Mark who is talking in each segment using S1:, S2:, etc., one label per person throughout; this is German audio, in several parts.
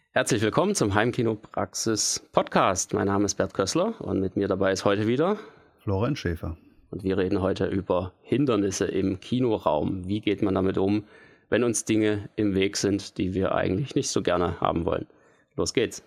S1: Herzlich willkommen zum Heimkino-Praxis Podcast. Mein Name ist Bert Kössler und mit mir dabei ist heute wieder
S2: Florian Schäfer.
S1: Und wir reden heute über Hindernisse im Kinoraum. Wie geht man damit um, wenn uns Dinge im Weg sind, die wir eigentlich nicht so gerne haben wollen? Los geht's.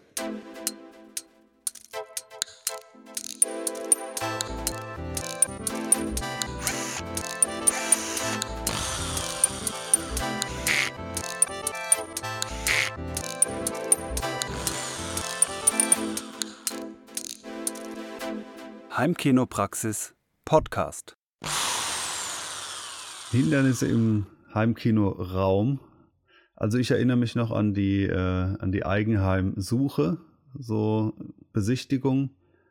S3: Heimkinopraxis Podcast.
S2: Hindernisse im Heimkinoraum. Also ich erinnere mich noch an die Eigenheimsuche, so Besichtigung.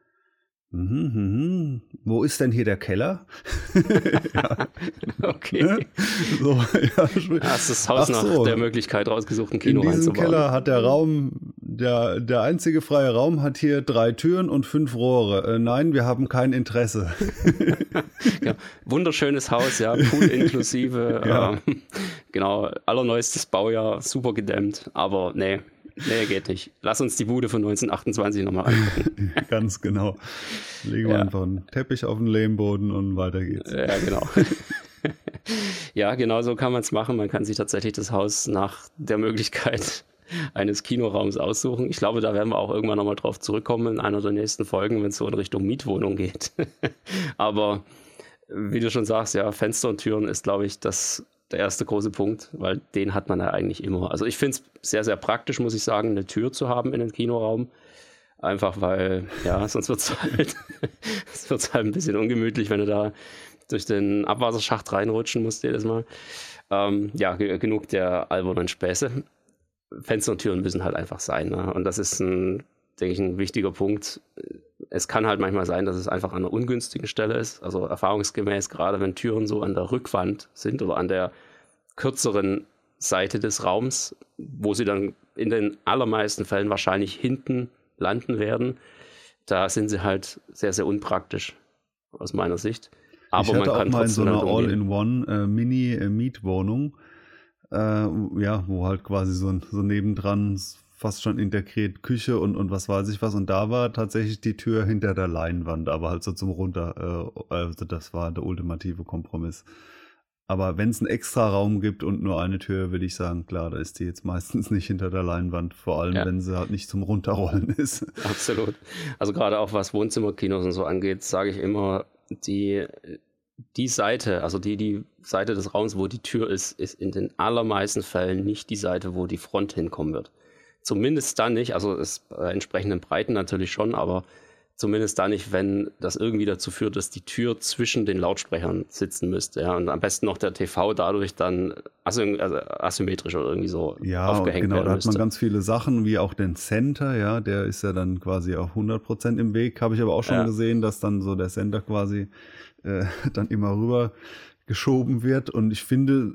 S2: Wo ist denn hier der Keller?
S1: Ja. Okay.
S2: So, ja.
S1: Hast das Haus nach der Möglichkeit rausgesucht, ein Kino reinzubauen?
S2: In diesem Keller hat der Raum, der einzige freie Raum hat hier 3 Türen und 5 Rohre. Nein, wir haben kein Interesse.
S1: Ja, wunderschönes Haus, ja, Pool inklusive.
S2: Ja.
S1: Genau, allerneuestes Baujahr, super gedämmt, aber nee, geht nicht. Lass uns die Bude von 1928 nochmal angucken.
S2: Ganz genau. Legen wir einfach einen Teppich auf den Lehmboden und weiter geht's.
S1: Ja, genau. Ja, genau so kann man es machen. Man kann sich tatsächlich das Haus nach der Möglichkeit eines Kinoraums aussuchen. Ich glaube, da werden wir auch irgendwann nochmal drauf zurückkommen in einer der nächsten Folgen, wenn es so in Richtung Mietwohnung geht. Aber wie du schon sagst, ja, Fenster und Türen ist, glaube ich, der erste große Punkt, weil den hat man ja eigentlich immer. Also ich finde es sehr, sehr praktisch, muss ich sagen, eine Tür zu haben in den Kinoraum. Einfach weil, ja, sonst wird es halt ein bisschen ungemütlich, wenn du da durch den Abwasserschacht reinrutschen musst jedes Mal. Ja, genug der albernen Späße. Fenster und Türen müssen halt einfach sein. Ne? Und das ist, denke ich, ein wichtiger Punkt. Es kann halt manchmal sein, dass es einfach an einer ungünstigen Stelle ist. Also erfahrungsgemäß, gerade wenn Türen so an der Rückwand sind oder an der kürzeren Seite des Raums, wo sie dann in den allermeisten Fällen wahrscheinlich hinten landen werden, da sind sie halt sehr, sehr unpraktisch aus meiner Sicht. Aber
S2: ich hatte
S1: man kann
S2: auch mal in so einer
S1: All-in-One
S2: Mini-Mietwohnung, ja, wo halt quasi so nebendran fast schon integriert Küche und was weiß ich was. Und da war tatsächlich die Tür hinter der Leinwand, aber halt so zum Runter. Also das war der ultimative Kompromiss. Aber wenn es einen extra Raum gibt und nur eine Tür, würde ich sagen, klar, da ist die jetzt meistens nicht hinter der Leinwand. Vor allem, wenn sie halt nicht zum Runterrollen ist.
S1: Absolut. Also gerade auch was Wohnzimmerkinos und so angeht, sage ich immer, die Seite, also die Seite des Raums, wo die Tür ist in den allermeisten Fällen nicht die Seite, wo die Front hinkommen wird. Zumindest dann nicht, also es entsprechenden Breiten natürlich schon, aber zumindest dann nicht, wenn das irgendwie dazu führt, dass die Tür zwischen den Lautsprechern sitzen müsste. Ja, und am besten noch der TV dadurch dann asymmetrisch oder irgendwie so aufgehängt werden müsste.
S2: Genau, da hat man ganz viele Sachen, wie auch den Center, ja, der ist ja dann quasi auf 100% im Weg. Habe ich aber auch schon gesehen, dass dann so der Center quasi dann immer rüber geschoben wird. Und ich finde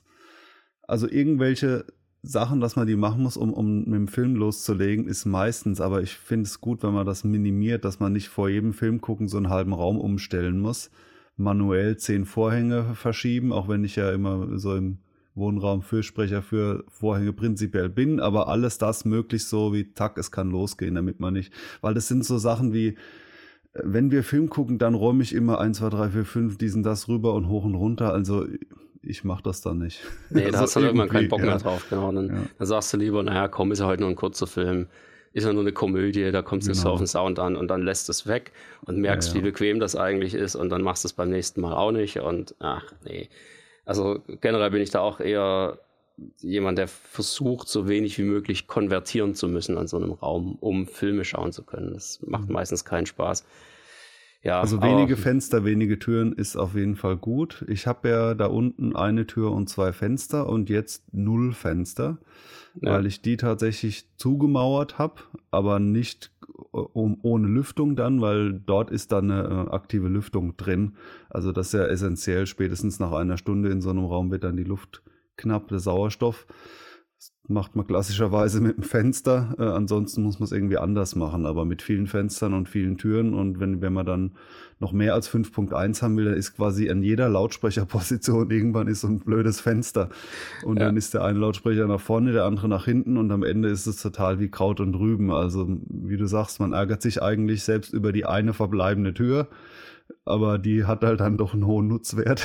S2: also irgendwelche Sachen, dass man die machen muss, um mit dem Film loszulegen, ist meistens, aber ich finde es gut, wenn man das minimiert, dass man nicht vor jedem Film gucken so einen halben Raum umstellen muss, manuell 10 Vorhänge verschieben, auch wenn ich ja immer so im Wohnraum Fürsprecher für Vorhänge prinzipiell bin, aber alles das möglichst so wie, zack, es kann losgehen, damit man nicht, weil das sind so Sachen wie, wenn wir Film gucken, dann räume ich immer 1, 2, 3, 4, 5 das rüber und hoch und runter, also ich mache das dann nicht.
S1: Nee, da hast du dann irgendwann keinen Bock mehr drauf. Genau. Dann sagst du lieber, naja, komm, ist ja heute nur ein kurzer Film, ist ja nur eine Komödie, da kommt es nicht so auf den Sound an und dann lässt es weg und merkst, wie bequem das eigentlich ist und dann machst du es beim nächsten Mal auch nicht und ach, nee. Also generell bin ich da auch eher jemand, der versucht, so wenig wie möglich konvertieren zu müssen an so einem Raum, um Filme schauen zu können. Das macht meistens keinen Spaß. Ja,
S2: also wenige Fenster, wenige Türen ist auf jeden Fall gut. Ich habe ja da unten eine Tür und 2 Fenster und jetzt 0 Fenster, weil ich die tatsächlich zugemauert habe, aber nicht ohne Lüftung dann, weil dort ist dann eine aktive Lüftung drin. Also das ist ja essentiell. Spätestens nach einer Stunde in so einem Raum wird dann die Luft knapp, der Sauerstoff. Das macht man klassischerweise mit dem Fenster. Ansonsten muss man es irgendwie anders machen, aber mit vielen Fenstern und vielen Türen. Und wenn man dann noch mehr als 5.1 haben will, dann ist quasi an jeder Lautsprecherposition irgendwann ist so ein blödes Fenster. Und dann ist der eine Lautsprecher nach vorne, der andere nach hinten und am Ende ist es total wie Kraut und Rüben. Also wie du sagst, man ärgert sich eigentlich selbst über die eine verbleibende Tür, aber die hat halt dann doch einen hohen Nutzwert.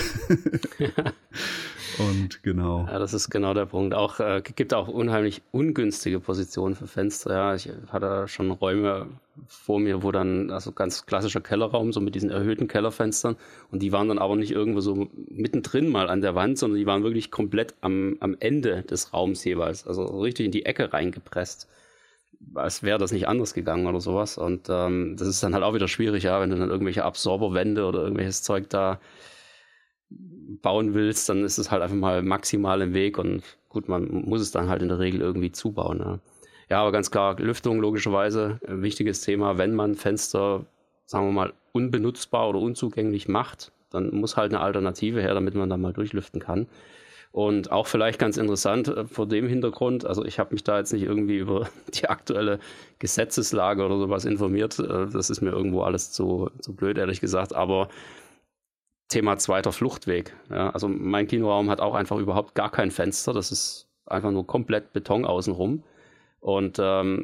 S2: Und genau.
S1: Ja, das ist genau der Punkt. Auch gibt auch unheimlich ungünstige Positionen für Fenster. Ja, ich hatte schon Räume vor mir, wo dann, also ganz klassischer Kellerraum, so mit diesen erhöhten Kellerfenstern. Und die waren dann aber nicht irgendwo so mittendrin mal an der Wand, sondern die waren wirklich komplett am Ende des Raums jeweils. Also richtig in die Ecke reingepresst. Als wäre das nicht anders gegangen oder sowas. Und das ist dann halt auch wieder schwierig, ja, wenn du dann irgendwelche Absorberwände oder irgendwelches Zeug da bauen willst, dann ist es halt einfach mal maximal im Weg und gut, man muss es dann halt in der Regel irgendwie zubauen. Ja, ja, aber ganz klar, Lüftung logischerweise ein wichtiges Thema. Wenn man Fenster, sagen wir mal, unbenutzbar oder unzugänglich macht, dann muss halt eine Alternative her, damit man da mal durchlüften kann. Und auch vielleicht ganz interessant vor dem Hintergrund, also ich habe mich da jetzt nicht irgendwie über die aktuelle Gesetzeslage oder sowas informiert, das ist mir irgendwo alles zu blöd, ehrlich gesagt, aber Thema zweiter Fluchtweg. Ja, also mein Kinoraum hat auch einfach überhaupt gar kein Fenster. Das ist einfach nur komplett Beton außenrum. Und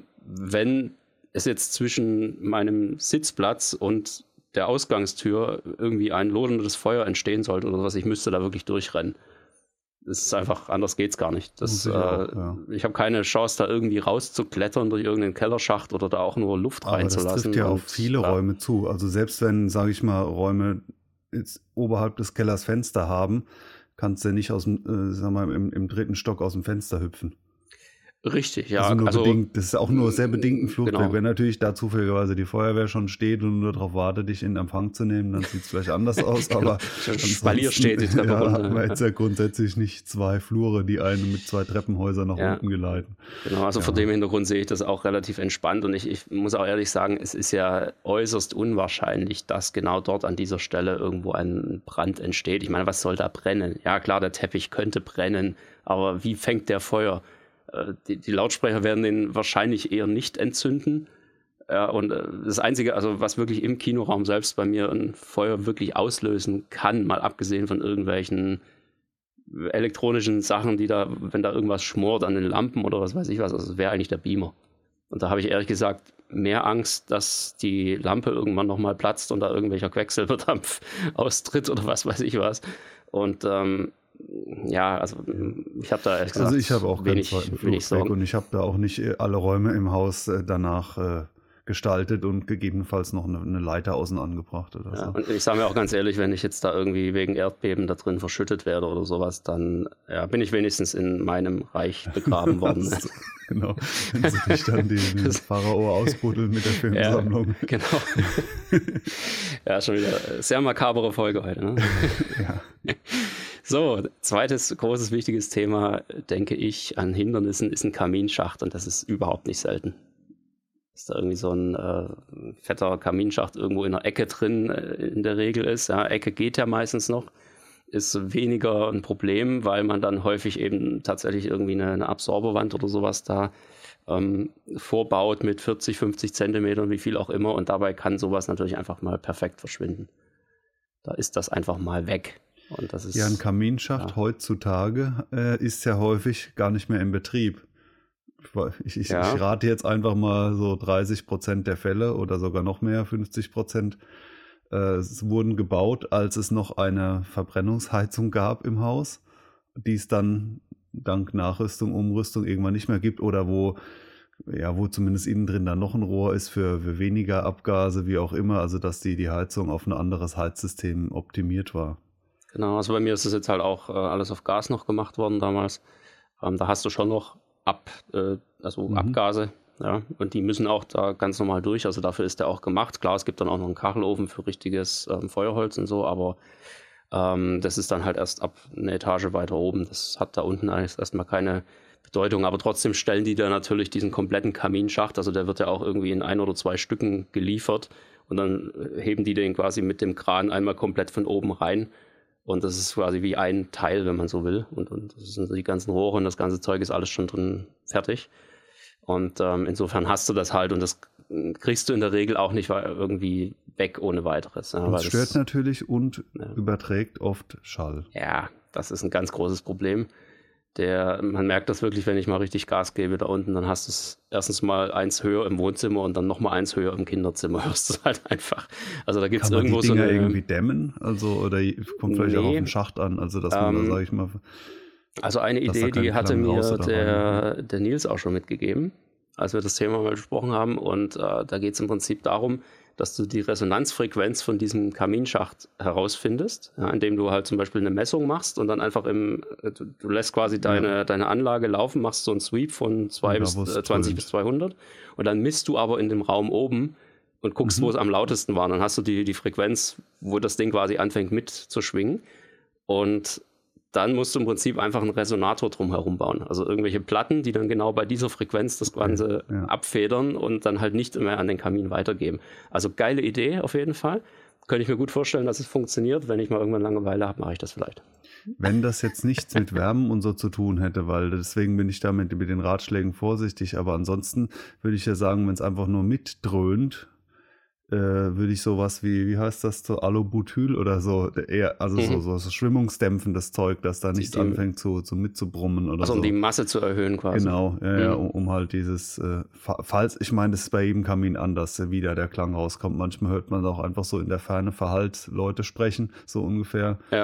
S1: wenn es jetzt zwischen meinem Sitzplatz und der Ausgangstür irgendwie ein loderndes Feuer entstehen sollte oder was, ich müsste da wirklich durchrennen. Das ist einfach, anders geht's gar nicht. Ich habe keine Chance, da irgendwie rauszuklettern durch irgendeinen Kellerschacht oder da auch nur Luft reinzulassen.
S2: Aber das trifft ja auf viele Räume zu. Also selbst wenn, sage ich mal, Räume jetzt oberhalb des Kellers Fenster haben, kannst du nicht aus dem, sag mal, im 3. Stock aus dem Fenster hüpfen.
S1: Richtig, ja.
S2: Also nur bedingt, das ist auch nur sehr bedingt ein Fluchtweg.
S1: Genau.
S2: Wenn natürlich da zufälligerweise die Feuerwehr schon steht und nur darauf wartet, dich in Empfang zu nehmen, dann sieht es vielleicht anders aus.
S1: Genau.
S2: Aber
S1: Spalier steht die Treppe runter.
S2: Hat man jetzt ja grundsätzlich nicht 2 Flure, die einen mit 2 Treppenhäusern nach unten geleiten.
S1: Genau, also vor dem Hintergrund sehe ich das auch relativ entspannt. Und ich muss auch ehrlich sagen, es ist ja äußerst unwahrscheinlich, dass genau dort an dieser Stelle irgendwo ein Brand entsteht. Ich meine, was soll da brennen? Ja klar, der Teppich könnte brennen, aber wie fängt der Feuer? Die Lautsprecher werden den wahrscheinlich eher nicht entzünden. Und das Einzige, also was wirklich im Kinoraum selbst bei mir ein Feuer wirklich auslösen kann, mal abgesehen von irgendwelchen elektronischen Sachen, die da, wenn da irgendwas schmort an den Lampen oder was weiß ich was, also wäre eigentlich der Beamer. Und da habe ich ehrlich gesagt mehr Angst, dass die Lampe irgendwann nochmal platzt und da irgendwelcher Quecksilberdampf austritt oder was weiß ich was. Und ja, also ich habe da ehrlich gesagt,
S2: also ich habe auch
S1: wenig Sorgen.
S2: Und ich habe da auch nicht alle Räume im Haus danach gestaltet und gegebenenfalls noch eine Leiter außen angebracht oder so.
S1: Und ich sage mir auch ganz ehrlich, wenn ich jetzt da irgendwie wegen Erdbeben da drin verschüttet werde oder sowas, dann bin ich wenigstens in meinem Reich begraben worden.
S2: Genau, wenn sie dich dann den Pharao ausbuddeln mit der Filmsammlung.
S1: Ja, genau. Ja, schon wieder sehr makabere Folge heute. Ne?
S2: Ja.
S1: So, zweites großes, wichtiges Thema, denke ich, an Hindernissen ist ein Kaminschacht und das ist überhaupt nicht selten. Dass da irgendwie so ein fetter Kaminschacht irgendwo in der Ecke drin in der Regel ist. Ja, Ecke geht ja meistens noch, ist weniger ein Problem, weil man dann häufig eben tatsächlich irgendwie eine Absorberwand oder sowas da vorbaut mit 40, 50 Zentimetern, wie viel auch immer und dabei kann sowas natürlich einfach mal perfekt verschwinden. Da ist das einfach mal weg. Und das ist,
S2: ja, ein Kaminschacht heutzutage ist ja häufig gar nicht mehr in Betrieb. Ich rate jetzt einfach mal so 30% der Fälle oder sogar noch mehr, 50%. Es wurden gebaut, als es noch eine Verbrennungsheizung gab im Haus, die es dann dank Nachrüstung, Umrüstung irgendwann nicht mehr gibt oder wo zumindest innen drin dann noch ein Rohr ist für weniger Abgase, wie auch immer, also dass die Heizung auf ein anderes Heizsystem optimiert war.
S1: Genau, also bei mir ist es jetzt halt auch alles auf Gas noch gemacht worden damals. Da hast du schon noch Abgase, ja, und die müssen auch da ganz normal durch, also dafür ist der auch gemacht. Klar, es gibt dann auch noch einen Kachelofen für richtiges Feuerholz und so, aber das ist dann halt erst ab eine Etage weiter oben. Das hat da unten eigentlich erstmal keine Bedeutung, aber trotzdem stellen die da natürlich diesen kompletten Kaminschacht, also der wird ja auch irgendwie in 1 oder 2 Stücken geliefert und dann heben die den quasi mit dem Kran einmal komplett von oben rein Und das ist quasi wie ein Teil, wenn man so will. Und das sind die ganzen Rohre und das ganze Zeug ist alles schon drin fertig. Und insofern hast du das halt und das kriegst du in der Regel auch nicht irgendwie weg ohne weiteres. Ja,
S2: das stört natürlich und überträgt oft Schall.
S1: Ja, das ist ein ganz großes Problem. Man merkt das wirklich, wenn ich mal richtig Gas gebe da unten, dann hast du es erstens mal eins höher im Wohnzimmer und dann nochmal eins höher im Kinderzimmer. Hörst du es halt einfach. Also da gibt es irgendwo
S2: die Dinger irgendwie dämmen? Also, oder kommt vielleicht auch auf den Schacht an? Also, dass man da, sage ich mal.
S1: Also eine Idee, die hatte mir der Nils auch schon mitgegeben, als wir das Thema mal besprochen haben. Und da geht es im Prinzip darum, dass du die Resonanzfrequenz von diesem Kaminschacht herausfindest, ja, indem du halt zum Beispiel eine Messung machst und dann einfach du lässt quasi deine Anlage laufen, machst so einen Sweep von 20 bis 200 und dann misst du aber in dem Raum oben und guckst, wo es am lautesten war. Dann hast du die Frequenz, wo das Ding quasi anfängt mitzuschwingen und dann musst du im Prinzip einfach einen Resonator drumherum bauen. Also irgendwelche Platten, die dann genau bei dieser Frequenz das Ganze abfedern und dann halt nicht mehr an den Kamin weitergeben. Also geile Idee auf jeden Fall. Könnte ich mir gut vorstellen, dass es funktioniert. Wenn ich mal irgendwann Langeweile habe, mache ich das vielleicht.
S2: Wenn das jetzt nichts mit Wärmen und so zu tun hätte, weil deswegen bin ich damit mit den Ratschlägen vorsichtig. Aber ansonsten würde ich ja sagen, wenn es einfach nur mitdröhnt, würde ich sowas wie heißt das, so Alubutyl oder so, eher, also so schwimmungsdämpfendes Zeug, dass da nichts anfängt zu mitzubrummen oder so.
S1: Um die Masse zu erhöhen quasi.
S2: Genau, um halt dieses, falls, ich meine, das ist bei jedem Kamin anders, wie da der Klang rauskommt. Manchmal hört man auch einfach so in der Ferne verhallt Leute sprechen, so ungefähr.
S1: Ja.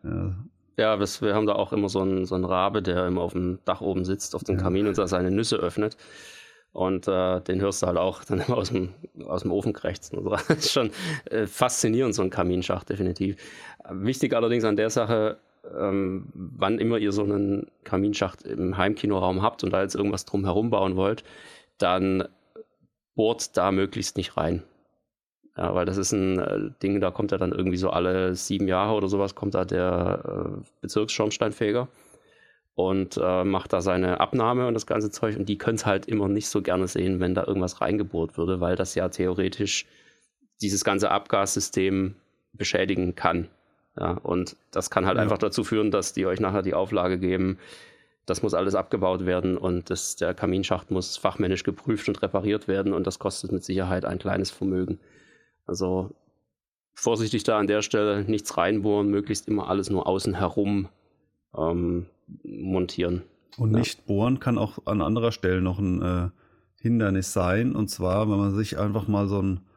S1: Ja, wir haben da auch immer so einen Rabe, der immer auf dem Dach oben sitzt, auf dem Kamin und da seine Nüsse öffnet. Und den hörst du halt auch dann immer aus dem Ofen krächzen. Also, das ist schon faszinierend, so ein Kaminschacht, definitiv. Wichtig allerdings an der Sache, wann immer ihr so einen Kaminschacht im Heimkinoraum habt und da jetzt irgendwas drumherum bauen wollt, dann bohrt da möglichst nicht rein. Ja, weil das ist ein Ding, da kommt ja dann irgendwie so alle 7 Jahre oder sowas, kommt da der Bezirksschornsteinfeger und macht da seine Abnahme und das ganze Zeug und die können es halt immer nicht so gerne sehen, wenn da irgendwas reingebohrt würde, weil das ja theoretisch dieses ganze Abgassystem beschädigen kann. Ja, und das kann halt einfach dazu führen, dass die euch nachher die Auflage geben, das muss alles abgebaut werden und der Kaminschacht muss fachmännisch geprüft und repariert werden und das kostet mit Sicherheit ein kleines Vermögen. Also vorsichtig da an der Stelle, nichts reinbohren, möglichst immer alles nur außen herum montieren.
S2: Und nicht bohren kann auch an anderer Stelle noch ein Hindernis sein. Und zwar, wenn man sich einfach mal so ein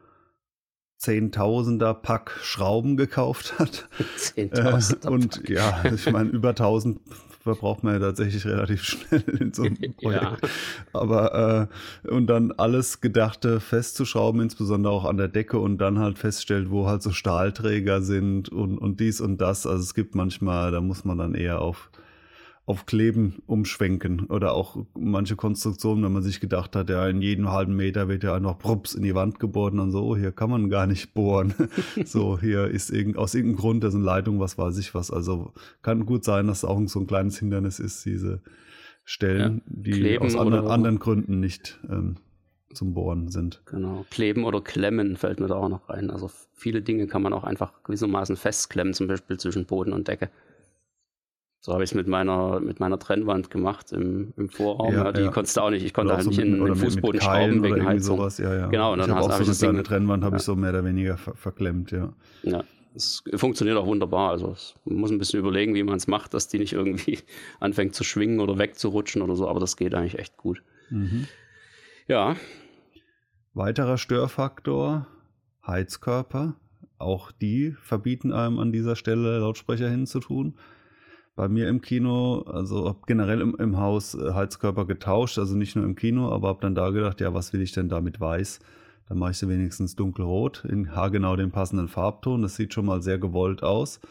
S2: 10.000er Pack Schrauben gekauft hat.
S1: 10.000er
S2: und Pack. Ja, ich meine, über 1.000 verbraucht man ja tatsächlich relativ schnell in so einem Projekt. Ja. Aber und dann alles Gedachte festzuschrauben, insbesondere auch an der Decke und dann halt feststellt, wo halt so Stahlträger sind und dies und das. Also es gibt manchmal, da muss man dann eher auf Kleben umschwenken oder auch manche Konstruktionen, wenn man sich gedacht hat, ja, in jedem halben Meter wird ja einfach Props in die Wand gebohrt und dann so, hier kann man gar nicht bohren. So, hier ist aus irgendeinem Grund, da sind Leitungen, was weiß ich was. Also kann gut sein, dass es auch so ein kleines Hindernis ist, diese Stellen, die Kleben aus anderen Gründen nicht zum Bohren sind.
S1: Genau, Kleben oder Klemmen fällt mir da auch noch rein. Also viele Dinge kann man auch einfach gewissermaßen festklemmen, zum Beispiel zwischen Boden und Decke. So habe ich es mit meiner Trennwand gemacht im Vorraum. Ja, die konntest du auch nicht. Ich konnte halt nicht in den Fußboden schrauben wegen Heizung.
S2: Sowas. Ja.
S1: Genau, und dann
S2: habe ich das Ding. Eine Trennwand habe ich so mehr oder weniger verklemmt, ja.
S1: Ja, es funktioniert auch wunderbar. Also man muss ein bisschen überlegen, wie man es macht, dass die nicht irgendwie anfängt zu schwingen oder wegzurutschen oder so. Aber das geht eigentlich echt gut. Mhm. Ja.
S2: Weiterer Störfaktor, Heizkörper. Auch die verbieten einem an dieser Stelle Lautsprecher hinzutun. Bei mir im Kino, also habe generell im Haus Heizkörper getauscht, also nicht nur im Kino, aber habe dann da gedacht, ja, was will ich denn da mit weiß? Dann mache ich sie wenigstens dunkelrot, in haargenau den passenden Farbton, das sieht schon mal sehr gewollt aus.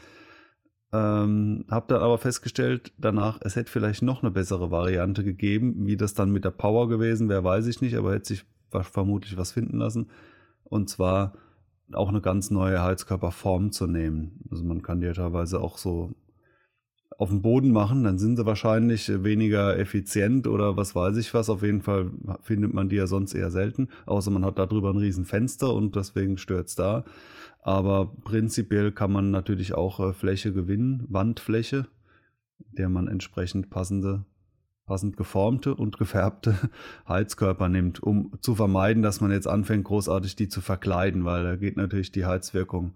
S2: Habe dann aber festgestellt danach, es hätte vielleicht noch eine bessere Variante gegeben, wie das dann mit der Power gewesen wäre, weiß ich nicht, aber hätte sich vermutlich was finden lassen. Und zwar auch eine ganz neue Heizkörperform zu nehmen. Also man kann die ja teilweise auch so auf dem Boden machen, dann sind sie wahrscheinlich weniger effizient oder was weiß ich was. Auf jeden Fall findet man die ja sonst eher selten, außer man hat da drüber ein riesen Fenster und deswegen stört's da. Aber prinzipiell kann man natürlich auch Fläche gewinnen, Wandfläche, der man entsprechend passend geformte und gefärbte Heizkörper nimmt, um zu vermeiden, dass man jetzt anfängt, großartig die zu verkleiden, weil da geht natürlich die Heizwirkung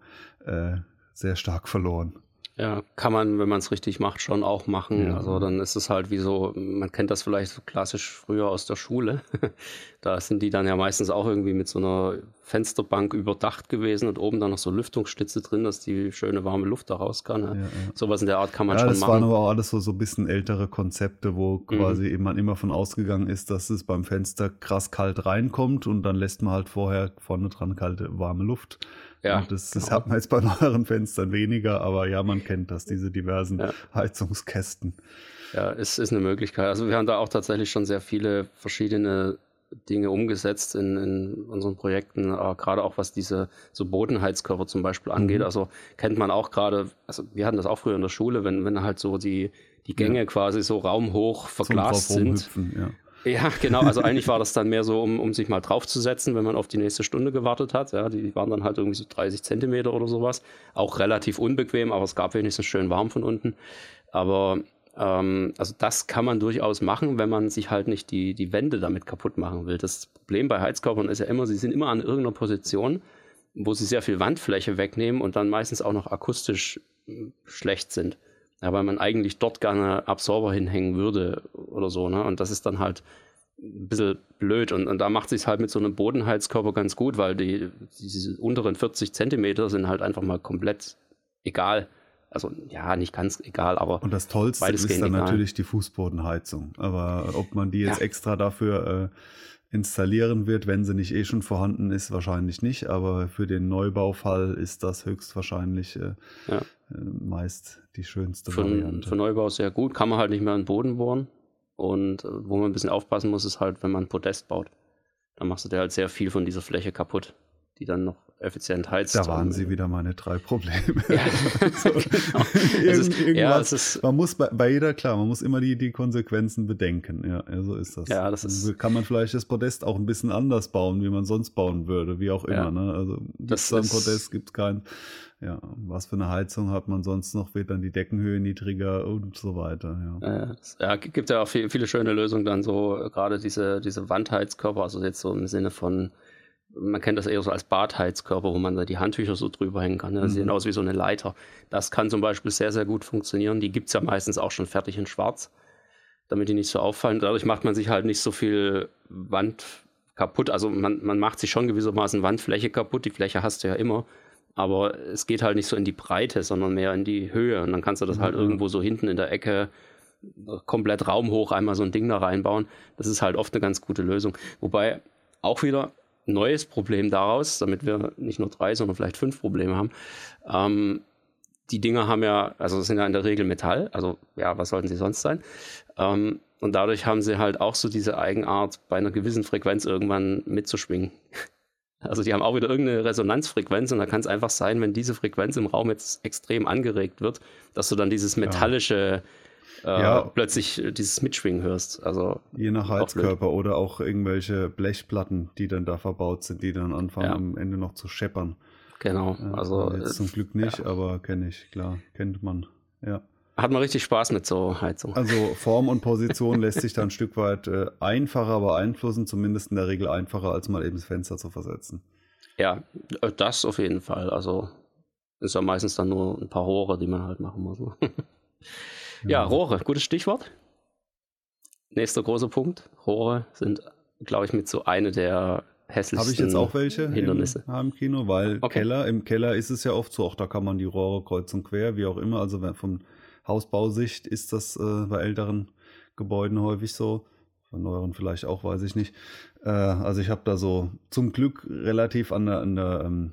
S2: sehr stark verloren.
S1: Ja, kann man, wenn man es richtig macht, schon auch machen. Ja. Also dann ist es halt wie so, man kennt das vielleicht so klassisch früher aus der Schule. Da sind die dann ja meistens auch irgendwie mit so einer Fensterbank überdacht gewesen und oben dann noch so Lüftungsstütze drin, dass die schöne warme Luft da raus kann. Ja. Sowas in der Art kann man schon machen. Ja, das
S2: waren aber auch alles so ein bisschen ältere Konzepte, wo quasi man immer von ausgegangen ist, dass es beim Fenster krass kalt reinkommt und dann lässt man halt vorher vorne dran kalte, warme Luft. Ja, und das hat man jetzt bei neueren Fenstern weniger, aber ja, man kennt das, diese diversen Heizungskästen.
S1: Ja, es ist eine Möglichkeit. Also wir haben da auch tatsächlich schon sehr viele verschiedene Dinge umgesetzt in unseren Projekten, gerade auch was diese so Bodenheizkörper zum Beispiel angeht. Also kennt man auch gerade, also wir hatten das auch früher in der Schule, wenn halt so die Gänge quasi so raumhoch verglast sind. Ja, genau. Also eigentlich war das dann mehr so, um sich mal draufzusetzen, wenn man auf die nächste Stunde gewartet hat. Ja, die waren dann halt irgendwie so 30 Zentimeter oder sowas. Auch relativ unbequem, aber es gab wenigstens schön warm von unten. Aber also das kann man durchaus machen, wenn man sich halt nicht die Wände damit kaputt machen will. Das Problem bei Heizkörpern ist ja immer, sie sind immer an irgendeiner Position, wo sie sehr viel Wandfläche wegnehmen und dann meistens auch noch akustisch schlecht sind. Ja, weil man eigentlich dort gerne Absorber hinhängen würde oder so, ne? Und das ist dann halt ein bisschen blöd. Und da macht es sich halt mit so einem Bodenheizkörper ganz gut, weil diese unteren 40 Zentimeter sind halt einfach mal komplett egal. Also ja, nicht ganz egal, aber
S2: und das Tollste ist dann egal. Natürlich die Fußbodenheizung. Aber ob man die jetzt extra dafür installieren wird, wenn sie nicht schon vorhanden ist, wahrscheinlich nicht. Aber für den Neubaufall ist das höchstwahrscheinlich meist die schönste Variante.
S1: Für Neubau sehr gut. Kann man halt nicht mehr in den Boden bohren. Und wo man ein bisschen aufpassen muss, ist halt, wenn man ein Podest baut. Dann machst du dir halt sehr viel von dieser Fläche kaputt, die dann noch effizient heizt.
S2: Da waren sie wieder meine 3 Probleme.
S1: Ja, genau.
S2: Man muss bei jeder, klar, man muss immer die Konsequenzen bedenken. Ja, so ist das.
S1: Ja, das ist.
S2: Kann man vielleicht das Podest auch ein bisschen anders bauen, wie man sonst bauen würde, wie auch immer. Ne? Also gibt's da ein Podest, gibt es kein. Ja, was für eine Heizung hat man sonst noch? Wird dann die Deckenhöhe niedriger und so weiter.
S1: Ja, gibt ja auch viele schöne Lösungen dann so, gerade diese Wandheizkörper, also jetzt so im Sinne von, man kennt das eher so als Badheizkörper, wo man da die Handtücher so drüber hängen kann. Die sehen aus wie so eine Leiter. Das kann zum Beispiel sehr, sehr gut funktionieren. Die gibt es ja meistens auch schon fertig in schwarz, damit die nicht so auffallen. Dadurch macht man sich halt nicht so viel Wand kaputt. Also man macht sich schon gewissermaßen Wandfläche kaputt. Die Fläche hast du ja immer. Aber es geht halt nicht so in die Breite, sondern mehr in die Höhe. Und dann kannst du das halt irgendwo so hinten in der Ecke komplett raumhoch einmal so ein Ding da reinbauen. Das ist halt oft eine ganz gute Lösung. Wobei auch wieder neues Problem daraus, damit wir nicht nur 3, sondern vielleicht 5 Probleme haben. Die Dinger haben ja, also sind ja in der Regel Metall, also ja, was sollten sie sonst sein? Und dadurch haben sie halt auch so diese Eigenart, bei einer gewissen Frequenz irgendwann mitzuschwingen. Also die haben auch wieder irgendeine Resonanzfrequenz und da kann es einfach sein, wenn diese Frequenz im Raum jetzt extrem angeregt wird, dass du dann dieses metallische plötzlich dieses Mitschwingen hörst. Also
S2: je nach Heizkörper oder auch irgendwelche Blechplatten, die dann da verbaut sind, die dann anfangen am Ende noch zu scheppern.
S1: Genau. Also
S2: jetzt zum Glück nicht, aber kenne ich, klar, kennt man. Ja.
S1: Hat man richtig Spaß mit so Heizung.
S2: Also Form und Position lässt sich dann ein Stück weit einfacher beeinflussen, zumindest in der Regel einfacher, als mal eben das Fenster zu versetzen.
S1: Ja, das auf jeden Fall. Also ist ja meistens dann nur ein paar Rohre, die man halt machen muss. Ja, Rohre, gutes Stichwort. Nächster großer Punkt. Rohre sind, glaube ich, mit so eine der hässlichsten
S2: Habe ich jetzt auch welche
S1: Hindernisse
S2: im Kino, weil im Keller ist es ja oft so, auch da kann man die Rohre kreuz und quer, wie auch immer, also von Hausbausicht ist das bei älteren Gebäuden häufig so, bei neueren vielleicht auch, weiß ich nicht. Also ich habe da so zum Glück relativ an der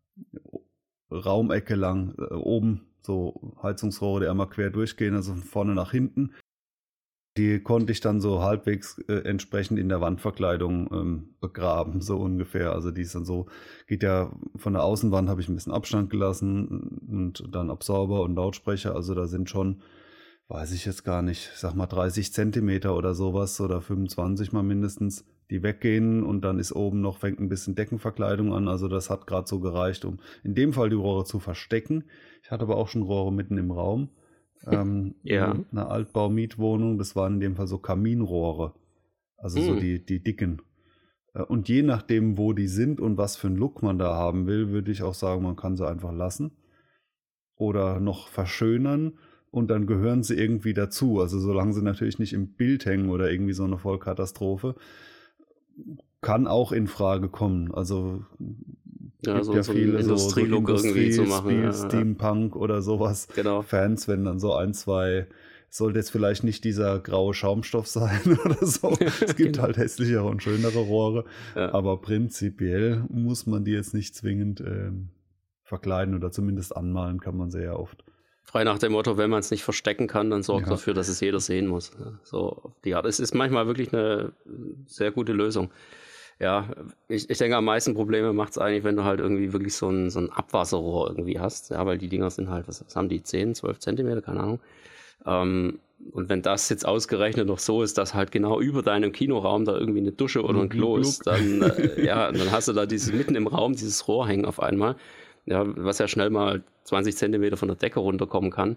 S2: Raumecke lang oben so Heizungsrohre, die einmal quer durchgehen, also von vorne nach hinten. Die konnte ich dann so halbwegs entsprechend in der Wandverkleidung begraben, so ungefähr. Also die ist dann so, geht ja von der Außenwand, habe ich ein bisschen Abstand gelassen und dann Absorber und Lautsprecher. Also da sind schon weiß ich jetzt gar nicht, ich sag mal 30 Zentimeter oder sowas oder 25 mal mindestens, die weggehen und dann ist oben noch, fängt ein bisschen Deckenverkleidung an. Also das hat gerade so gereicht, um in dem Fall die Rohre zu verstecken. Ich hatte aber auch schon Rohre mitten im Raum.
S1: Ja.
S2: Eine Altbau-Mietwohnung, das waren in dem Fall so Kaminrohre, also so die dicken. Und je nachdem, wo die sind und was für einen Look man da haben will, würde ich auch sagen, man kann sie einfach lassen oder noch verschönern und dann gehören sie irgendwie dazu. Also solange sie natürlich nicht im Bild hängen oder irgendwie so eine Vollkatastrophe, kann auch in Frage kommen. Also
S1: Ja,
S2: gibt
S1: so,
S2: ja
S1: so
S2: viele
S1: einen Industrielook
S2: so
S1: irgendwie zu machen.
S2: Steampunk oder sowas.
S1: Genau.
S2: Fans, wenn dann so ein, zwei, sollte jetzt vielleicht nicht dieser graue Schaumstoff sein oder so. Es gibt halt hässlichere und schönere Rohre, aber prinzipiell muss man die jetzt nicht zwingend verkleiden oder zumindest anmalen kann man sehr oft.
S1: Frei nach dem Motto, wenn man es nicht verstecken kann, dann sorgt dafür, dass es jeder sehen muss. So auf die Art. Es ist manchmal wirklich eine sehr gute Lösung. Ja, ich denke, am meisten Probleme macht es eigentlich, wenn du halt irgendwie wirklich so ein Abwasserrohr irgendwie hast. Ja, weil die Dinger sind halt, was haben die, 10, 12 Zentimeter, keine Ahnung. Und wenn das jetzt ausgerechnet noch so ist, dass halt genau über deinem Kinoraum da irgendwie eine Dusche oder ein Klo ist, dann, dann hast du da mitten im Raum dieses Rohr hängen auf einmal. Ja, was ja schnell mal 20 Zentimeter von der Decke runterkommen kann.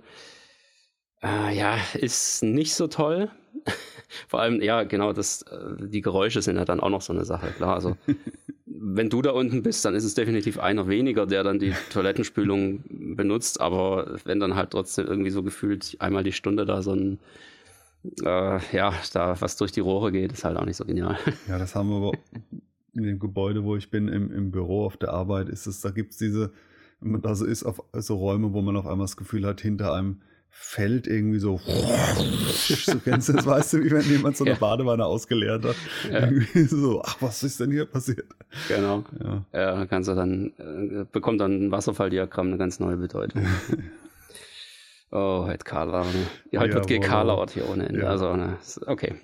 S1: Ist nicht so toll. Vor allem, ja, genau, die Geräusche sind ja dann auch noch so eine Sache, klar. Also, wenn du da unten bist, dann ist es definitiv einer weniger, der dann die Toilettenspülung benutzt, aber wenn dann halt trotzdem irgendwie so gefühlt einmal die Stunde da so ein, da was durch die Rohre geht, ist halt auch nicht so genial.
S2: Ja, das haben wir aber in dem Gebäude, wo ich bin, im Büro auf der Arbeit, da gibt es diese, wenn man da so ist, auf so Räume, wo man auf einmal das Gefühl hat, hinter einem fällt irgendwie so, so kennst du das, weißt du, wie wenn jemand so eine Badewanne ausgeleert hat. Ja. Irgendwie so, ach, was ist denn hier passiert?
S1: Genau. Ja, kannst du dann, bekommt dann ein Wasserfalldiagramm eine ganz neue Bedeutung. Oh, heute Karla. Ja, heute wird gekarlauert hier ohne Ende. Ja. Also, okay.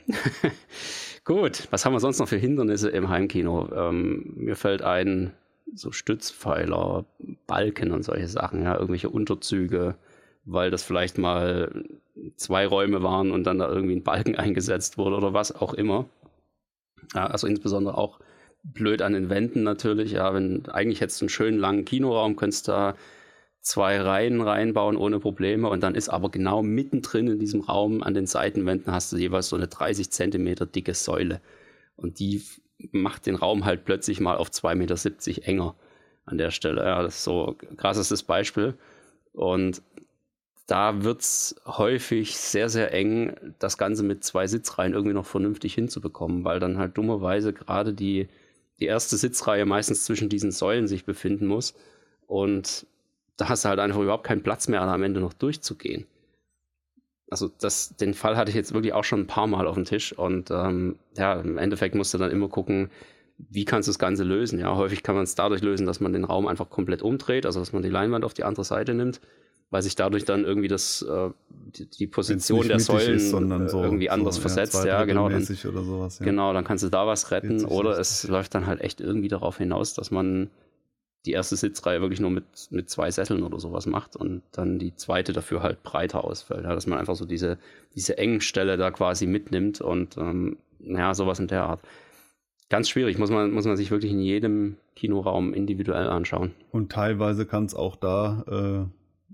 S1: Gut, was haben wir sonst noch für Hindernisse im Heimkino? Mir fällt ein, so Stützpfeiler, Balken und solche Sachen, ja, irgendwelche Unterzüge, weil das vielleicht mal 2 Räume waren und dann da irgendwie ein Balken eingesetzt wurde oder was auch immer. Ja, also insbesondere auch blöd an den Wänden natürlich. Ja, eigentlich hättest du einen schönen langen Kinoraum, könntest da 2 Reihen reinbauen ohne Probleme und dann ist aber genau mittendrin in diesem Raum an den Seitenwänden hast du jeweils so eine 30 Zentimeter dicke Säule und die macht den Raum halt plötzlich mal auf 2,70 Meter enger an der Stelle. Ja, das ist so ein krassestes Beispiel und da wird es häufig sehr, sehr eng, das Ganze mit 2 Sitzreihen irgendwie noch vernünftig hinzubekommen, weil dann halt dummerweise gerade die erste Sitzreihe meistens zwischen diesen Säulen sich befinden muss und da hast du halt einfach überhaupt keinen Platz mehr, am Ende noch durchzugehen. Also den Fall hatte ich jetzt wirklich auch schon ein paar Mal auf dem Tisch und im Endeffekt musst du dann immer gucken, wie kannst du das Ganze lösen. Ja, häufig kann man es dadurch lösen, dass man den Raum einfach komplett umdreht, also dass man die Leinwand auf die andere Seite nimmt, weil sich dadurch dann irgendwie die Position der Säulen ist, irgendwie anders versetzt. Ja, genau. Dann,
S2: oder sowas, ja.
S1: Genau, dann kannst du da was retten oder es läuft dann halt echt irgendwie darauf hinaus, dass man die erste Sitzreihe wirklich nur mit 2 Sesseln oder sowas macht und dann die zweite dafür halt breiter ausfällt. Ja, dass man einfach so diese Engstelle da quasi mitnimmt und sowas in der Art. Ganz schwierig, muss man sich wirklich in jedem Kinoraum individuell anschauen.
S2: Und teilweise kann es auch da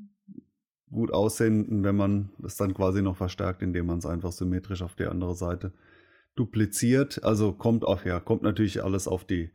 S2: gut aussehen, wenn man es dann quasi noch verstärkt, indem man es einfach symmetrisch auf die andere Seite dupliziert. Also kommt natürlich alles auf den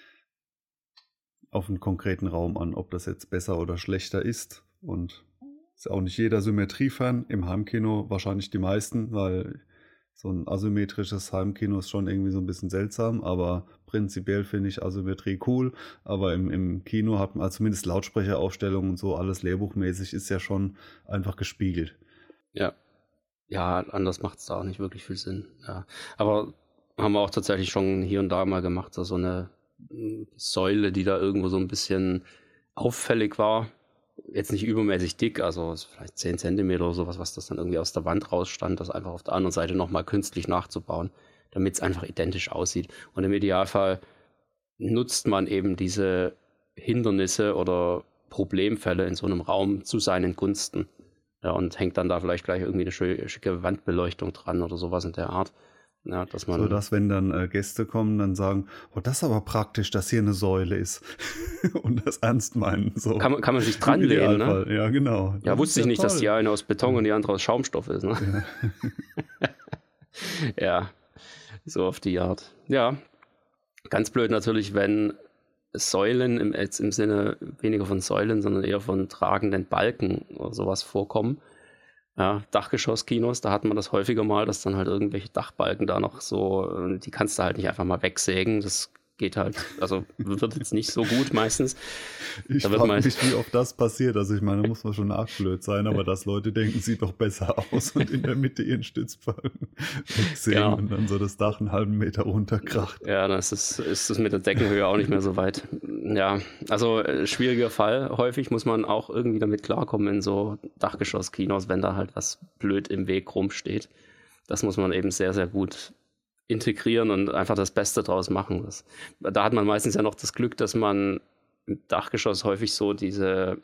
S2: konkreten Raum an, ob das jetzt besser oder schlechter ist. Und ist auch nicht jeder Symmetriefan. Im Heimkino wahrscheinlich die meisten, weil so ein asymmetrisches Heimkino ist schon irgendwie so ein bisschen seltsam, aber prinzipiell finde ich Asymmetrie cool. Aber im Kino hat man, also zumindest Lautsprecheraufstellungen und so, alles lehrbuchmäßig ist ja schon einfach gespiegelt.
S1: Ja, anders macht es da auch nicht wirklich viel Sinn. Ja. Aber haben wir auch tatsächlich schon hier und da mal gemacht, so eine Säule, die da irgendwo so ein bisschen auffällig war. Jetzt nicht übermäßig dick, also vielleicht 10 Zentimeter oder sowas, was das dann irgendwie aus der Wand rausstand, das einfach auf der anderen Seite nochmal künstlich nachzubauen, damit es einfach identisch aussieht. Und im Idealfall nutzt man eben diese Hindernisse oder Problemfälle in so einem Raum zu seinen Gunsten. Ja, und hängt dann da vielleicht gleich irgendwie eine schicke Wandbeleuchtung dran oder sowas in der Art. Ja, dass man
S2: so dass, wenn dann Gäste kommen, dann sagen, oh, das ist aber praktisch, dass hier eine Säule ist. Und das ernst meinen. So.
S1: Kann man sich dran lehnen, ne?
S2: Ja, genau.
S1: Ja, wusste ich nicht,
S2: toll.
S1: dass die eine aus Beton und die andere aus Schaumstoff ist, ne? Ja, so auf die Art. Ja, ganz blöd natürlich, wenn Säulen, jetzt im Sinne weniger von Säulen, sondern eher von tragenden Balken oder sowas vorkommen. Ja, Dachgeschoss-Kinos, da hat man das häufiger mal, dass dann halt irgendwelche Dachbalken da noch so, die kannst du halt nicht einfach mal wegsägen. Das geht halt, also wird jetzt nicht so gut meistens.
S2: Ich frage mich, wie oft das passiert. Also ich meine, da muss man schon arg blöd sein, aber dass Leute denken, sieht doch besser aus und in der Mitte ihren Stützbalken wegsägen und dann so das Dach einen halben Meter runterkracht.
S1: Ja, dann ist es mit der Deckenhöhe auch nicht mehr so weit. Ja, also schwieriger Fall. Häufig muss man auch irgendwie damit klarkommen in so Dachgeschoss-Kinos, wenn da halt was blöd im Weg rumsteht. Das muss man eben sehr, sehr gut integrieren und einfach das Beste draus machen. Da hat man meistens ja noch das Glück, dass man im Dachgeschoss häufig so diese,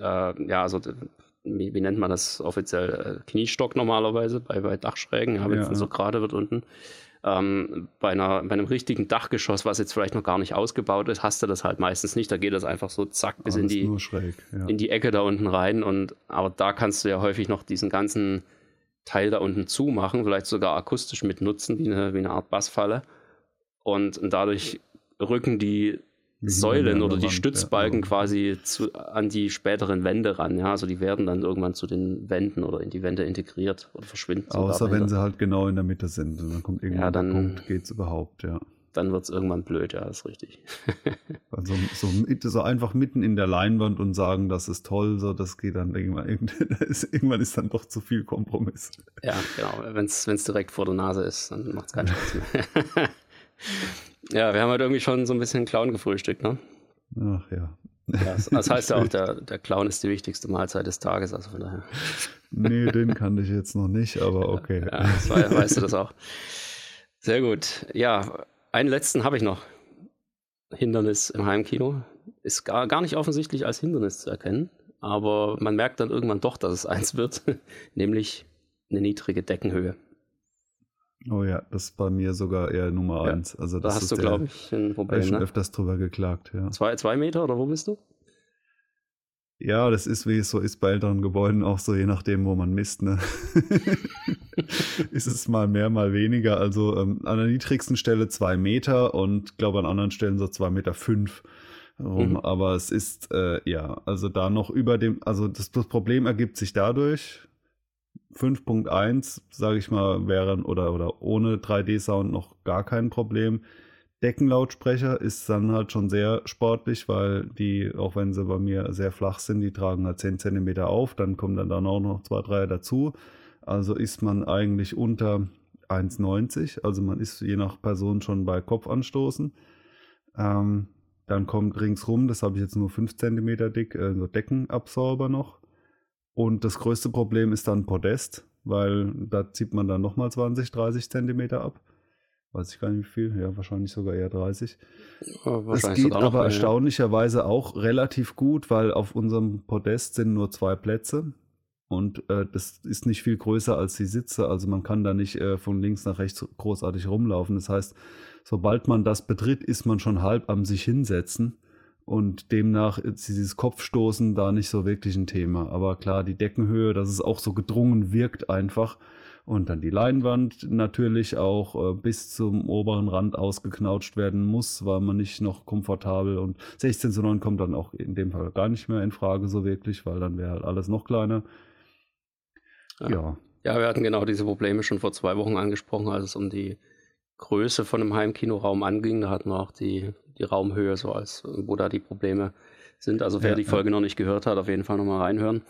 S1: wie nennt man das offiziell, Kniestock normalerweise bei Dachschrägen, ja, wenn es dann so gerade wird unten. Bei einem richtigen Dachgeschoss, was jetzt vielleicht noch gar nicht ausgebaut ist, hast du das halt meistens nicht. Da geht das einfach so zack bis in die Ecke da unten rein. Aber da kannst du ja häufig noch diesen ganzen Teil da unten zumachen, vielleicht sogar akustisch mitnutzen, wie eine Art Bassfalle. Und dadurch rücken die Säulen oder die Stützbalken quasi an die späteren Wände ran. Ja? Also die werden dann irgendwann zu den Wänden oder in die Wände integriert oder verschwinden.
S2: Außer wenn sie halt genau in der Mitte sind. Und dann kommt irgendwann der Punkt, geht's überhaupt, ja.
S1: Dann wird es irgendwann blöd, ja, ist richtig.
S2: Also so einfach mitten in der Leinwand und sagen, das ist toll, so das geht dann irgendwann ist dann doch zu viel Kompromiss.
S1: Ja, genau. Wenn es direkt vor der Nase ist, dann macht es keinen Spaß mehr. Ja, wir haben halt irgendwie schon so ein bisschen Clown gefrühstückt, ne?
S2: Ach ja.
S1: Das heißt ja auch, der Clown ist die wichtigste Mahlzeit des Tages, also von daher.
S2: Nee, den kannte ich jetzt noch nicht, aber okay.
S1: Ja, weißt du das auch. Sehr gut. Ja, einen letzten habe ich noch. Hindernis im Heimkino. Ist gar nicht offensichtlich als Hindernis zu erkennen, aber man merkt dann irgendwann doch, dass es eins wird, nämlich eine niedrige Deckenhöhe.
S2: Oh ja, das ist bei mir sogar eher Nummer 1. Also das
S1: da hast du, glaube ich, ein Problem.
S2: Ich habe schon öfters drüber geklagt, ja.
S1: 2 Meter oder wo bist du?
S2: Ja, das ist, wie es so ist bei älteren Gebäuden, auch so je nachdem, wo man misst, ne? Ist es mal mehr, mal weniger. Also an der niedrigsten Stelle 2 Meter und glaube an anderen Stellen so 2,5 Meter. Aber es ist, also da noch über dem, also das Problem ergibt sich dadurch, 5.1, sage ich mal, wäre oder ohne 3D-Sound noch gar kein Problem. Deckenlautsprecher ist dann halt schon sehr sportlich, weil die, auch wenn sie bei mir sehr flach sind, die tragen halt 10 cm auf, dann kommen dann auch noch 2, 3 dazu. Also ist man eigentlich unter 1,90, also man ist je nach Person schon bei Kopfanstoßen. Dann kommt ringsrum, das habe ich jetzt nur 5 cm dick, so Deckenabsorber noch. Und das größte Problem ist dann Podest, weil da zieht man dann nochmal 20, 30 cm ab. Weiß ich gar nicht wie viel, ja, wahrscheinlich sogar eher 30. Ja, das geht aber erstaunlicherweise auch relativ gut, weil auf unserem Podest sind nur 2 Plätze und das ist nicht viel größer als die Sitze, also man kann da nicht von links nach rechts großartig rumlaufen. Das heißt, sobald man das betritt, ist man schon halb am sich hinsetzen und demnach ist dieses Kopfstoßen da nicht so wirklich ein Thema. Aber klar, die Deckenhöhe, dass es auch so gedrungen wirkt einfach. Und dann die Leinwand natürlich auch bis zum oberen Rand ausgeknautscht werden muss, weil man nicht noch komfortabel, und 16:9 kommt dann auch in dem Fall gar nicht mehr in Frage so wirklich, weil dann wäre halt alles noch kleiner.
S1: Ja, wir hatten genau diese Probleme schon vor 2 Wochen angesprochen, als es um die Größe von einem Heimkinoraum anging. Da hatten wir auch die Raumhöhe, so als wo da die Probleme sind. Also wer die Folge noch nicht gehört hat, auf jeden Fall nochmal reinhören.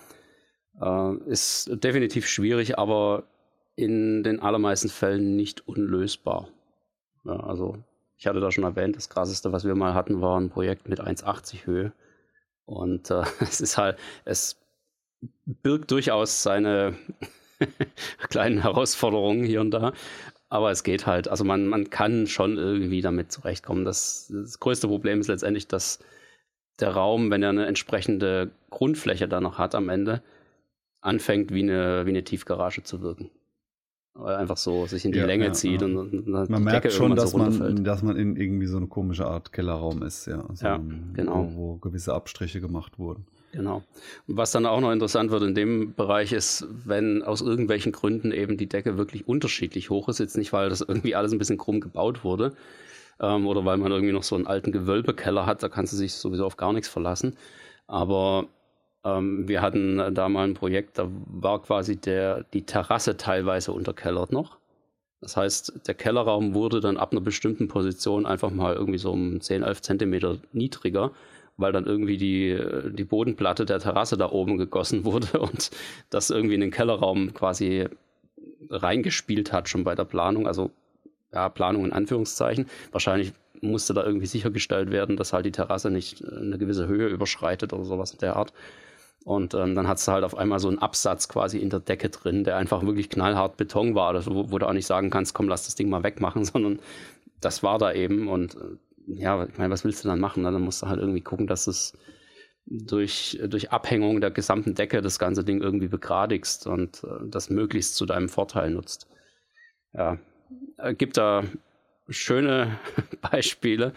S1: Ist definitiv schwierig, aber in den allermeisten Fällen nicht unlösbar. Ja, also ich hatte da schon erwähnt, das Krasseste, was wir mal hatten, war ein Projekt mit 1,80 Höhe. Und es birgt durchaus seine kleinen Herausforderungen hier und da. Aber es geht halt. Also man kann schon irgendwie damit zurechtkommen. Das größte Problem ist letztendlich, dass der Raum, wenn er eine entsprechende Grundfläche da noch hat am Ende, anfängt wie eine Tiefgarage zu wirken. Weil einfach so sich in die Länge zieht und
S2: man merkt schon, dass man in irgendwie so eine komische Art Kellerraum ist,
S1: genau.
S2: Wo gewisse Abstriche gemacht wurden.
S1: Genau. Und was dann auch noch interessant wird in dem Bereich ist, wenn aus irgendwelchen Gründen eben die Decke wirklich unterschiedlich hoch ist, jetzt nicht, weil das irgendwie alles ein bisschen krumm gebaut wurde oder weil man irgendwie noch so einen alten Gewölbekeller hat, da kannst du sich sowieso auf gar nichts verlassen. Aber wir hatten da mal ein Projekt, da war quasi die Terrasse teilweise unterkellert noch. Das heißt, der Kellerraum wurde dann ab einer bestimmten Position einfach mal irgendwie so um 10, 11 Zentimeter niedriger, weil dann irgendwie die Bodenplatte der Terrasse da oben gegossen wurde und das irgendwie in den Kellerraum quasi reingespielt hat schon bei der Planung. Also ja, Planung in Anführungszeichen. Wahrscheinlich musste da irgendwie sichergestellt werden, dass halt die Terrasse nicht eine gewisse Höhe überschreitet oder sowas in der Art. Und dann hat es halt auf einmal so einen Absatz quasi in der Decke drin, der einfach wirklich knallhart Beton war, also, wo du auch nicht sagen kannst, komm, lass das Ding mal wegmachen, sondern das war da eben. Und ja, ich meine, was willst du dann machen? Dann musst du halt irgendwie gucken, dass es durch Abhängung der gesamten Decke das ganze Ding irgendwie begradigst und das möglichst zu deinem Vorteil nutzt. Ja, gibt da schöne Beispiele.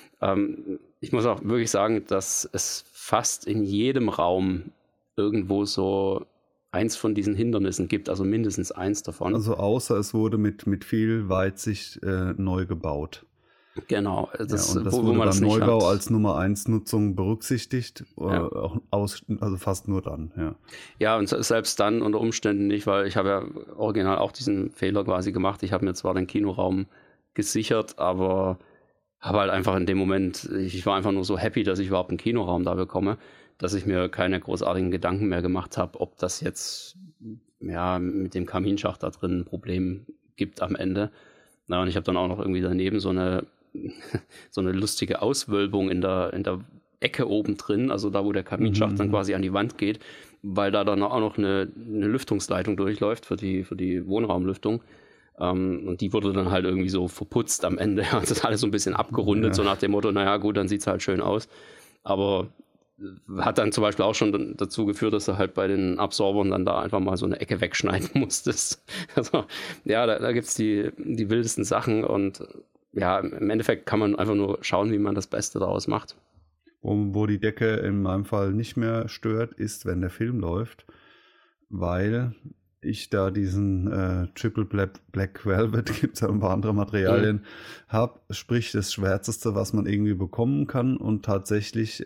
S1: Ich muss auch wirklich sagen, dass es fast in jedem Raum irgendwo so eins von diesen Hindernissen gibt, also mindestens eins davon.
S2: Also außer es wurde mit viel Weitsicht neu gebaut.
S1: Genau.
S2: Das wurde beim Neubau als Nummer 1 Nutzung berücksichtigt, also fast nur dann. Ja.
S1: Ja, und selbst dann unter Umständen nicht, weil ich habe ja original auch diesen Fehler quasi gemacht. Ich habe mir zwar den Kinoraum gesichert, aber habe halt einfach in dem Moment, ich war einfach nur so happy, dass ich überhaupt einen Kinoraum da bekomme, dass ich mir keine großartigen Gedanken mehr gemacht habe, ob das jetzt mit dem Kaminschacht da drin ein Problem gibt am Ende. Na, und ich habe dann auch noch irgendwie daneben so eine lustige Auswölbung in der Ecke oben drin, also da, wo der Kaminschacht dann quasi an die Wand geht, weil da dann auch noch eine Lüftungsleitung durchläuft für die Wohnraumlüftung. Und die wurde dann halt irgendwie so verputzt am Ende. Das ist alles so ein bisschen abgerundet, so nach dem Motto, naja gut, dann sieht es halt schön aus. Aber hat dann zum Beispiel auch schon dazu geführt, dass du halt bei den Absorbern dann da einfach mal so eine Ecke wegschneiden musstest. Also ja, da gibt es die wildesten Sachen und ja, im Endeffekt kann man einfach nur schauen, wie man das Beste daraus macht.
S2: Wo die Decke in meinem Fall nicht mehr stört, ist, wenn der Film läuft, weil ich da diesen Triple Black Velvet, gibt es ja ein paar andere Materialien, habe, sprich das Schwärzeste, was man irgendwie bekommen kann und tatsächlich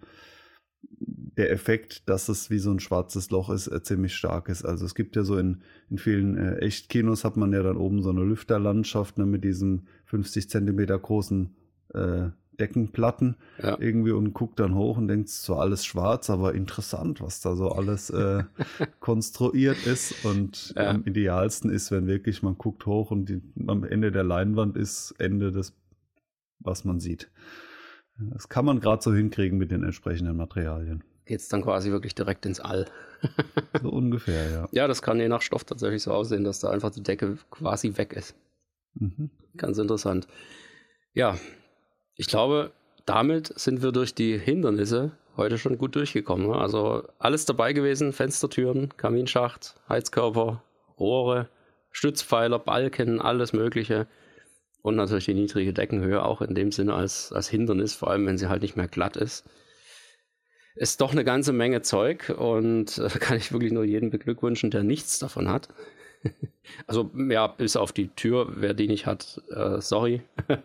S2: der Effekt, dass es wie so ein schwarzes Loch ist, ziemlich stark ist. Also es gibt ja so in vielen Echtkinos hat man ja dann oben so eine Lüfterlandschaft, ne, mit diesen 50 Zentimeter großen Deckenplatten irgendwie und guckt dann hoch und denkt, zwar alles schwarz, aber interessant, was da so alles konstruiert ist. Und am idealsten ist, wenn wirklich man guckt hoch und am Ende der Leinwand ist Ende des, was man sieht. Das kann man gerade so hinkriegen mit den entsprechenden Materialien.
S1: Geht es dann quasi wirklich direkt ins All.
S2: So ungefähr, ja.
S1: Ja, das kann je nach Stoff tatsächlich so aussehen, dass da einfach die Decke quasi weg ist. Ganz interessant. Ja, ich glaube, damit sind wir durch die Hindernisse heute schon gut durchgekommen. Ne? Also alles dabei gewesen, Fenstertüren, Kaminschacht, Heizkörper, Rohre, Stützpfeiler, Balken, alles Mögliche. Und natürlich die niedrige Deckenhöhe auch in dem Sinne als Hindernis, vor allem wenn sie halt nicht mehr glatt ist. Ist doch eine ganze Menge Zeug und kann ich wirklich nur jeden beglückwünschen, der nichts davon hat. Also ja, bis auf die Tür, wer die nicht hat, sorry.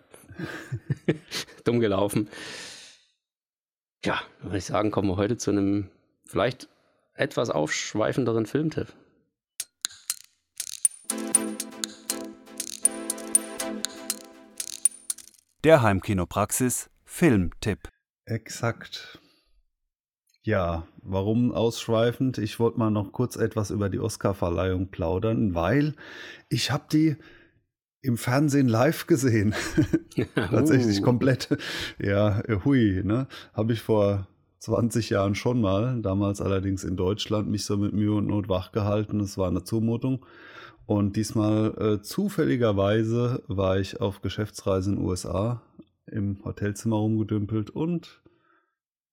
S1: Dumm gelaufen. Ja, würde ich sagen, kommen wir heute zu einem vielleicht etwas aufschweifenderen Filmtipp.
S3: Der Heimkinopraxis Filmtipp.
S2: Exakt. Ja, warum ausschweifend? Ich wollte mal noch kurz etwas über die Oscarverleihung plaudern, weil ich habe die im Fernsehen live gesehen. Tatsächlich komplett. Ja, hui, ne? Habe ich vor 20 Jahren schon mal, damals allerdings in Deutschland, mich so mit Mühe und Not wach gehalten. Das war eine Zumutung. Und diesmal zufälligerweise war ich auf Geschäftsreise in den USA, im Hotelzimmer rumgedümpelt und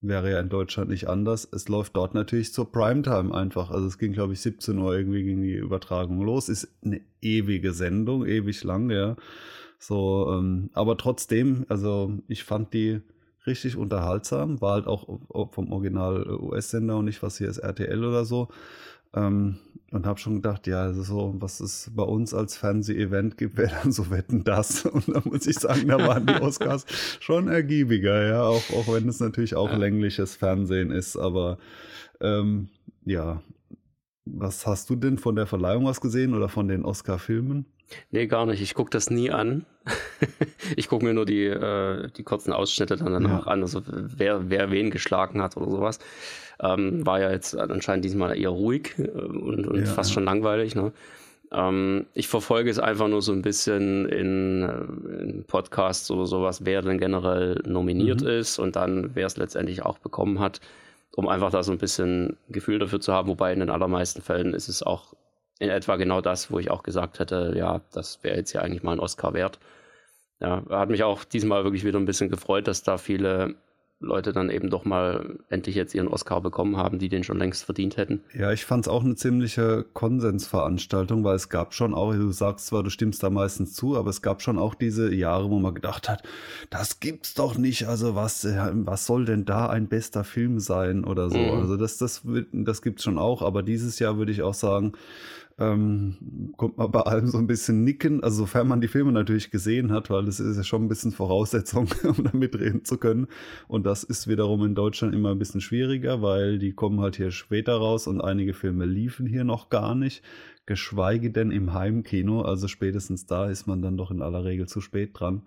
S2: Wäre ja in Deutschland nicht anders. Es läuft dort natürlich zur Primetime einfach. Also es ging, glaube ich, 17 Uhr irgendwie ging die Übertragung los. Ist eine ewige Sendung, ewig lang, ja. So, aber trotzdem, also ich fand die richtig unterhaltsam. War halt auch vom Original US-Sender und nicht was hier ist RTL oder so. Und habe schon gedacht, ja, also so, was es bei uns als Fernseh-Event gibt, wäre dann so Wetten, das. Und da muss ich sagen, da waren die Oscars schon ergiebiger, ja, auch wenn es natürlich auch längliches Fernsehen ist. Aber ja, was hast du denn von der Verleihung was gesehen oder von den Oscar-Filmen?
S1: Nee, gar nicht. Ich gucke das nie an. Ich gucke mir nur die kurzen Ausschnitte dann danach an, also wer wen geschlagen hat oder sowas. War ja jetzt anscheinend diesmal eher ruhig und fast schon langweilig. Ne? Ich verfolge es einfach nur so ein bisschen in Podcasts oder sowas, wer denn generell nominiert ist und dann wer es letztendlich auch bekommen hat, um einfach da so ein bisschen Gefühl dafür zu haben. Wobei in den allermeisten Fällen ist es auch in etwa genau das, wo ich auch gesagt hätte, ja, das wäre jetzt ja eigentlich mal ein Oscar wert. Ja, hat mich auch diesmal wirklich wieder ein bisschen gefreut, dass da viele Leute dann eben doch mal endlich jetzt ihren Oscar bekommen haben, die den schon längst verdient hätten.
S2: Ja, ich fand es auch eine ziemliche Konsensveranstaltung, weil es gab schon auch, du sagst zwar, du stimmst da meistens zu, aber es gab schon auch diese Jahre, wo man gedacht hat, das gibt's doch nicht, also was soll denn da ein bester Film sein oder so. Also das gibt's schon auch, aber dieses Jahr würde ich auch sagen, kommt man bei allem so ein bisschen nicken, also sofern man die Filme natürlich gesehen hat, weil das ist ja schon ein bisschen Voraussetzung, um da mitreden zu können. Und das ist wiederum in Deutschland immer ein bisschen schwieriger, weil die kommen halt hier später raus und einige Filme liefen hier noch gar nicht, geschweige denn im Heimkino, also spätestens da ist man dann doch in aller Regel zu spät dran.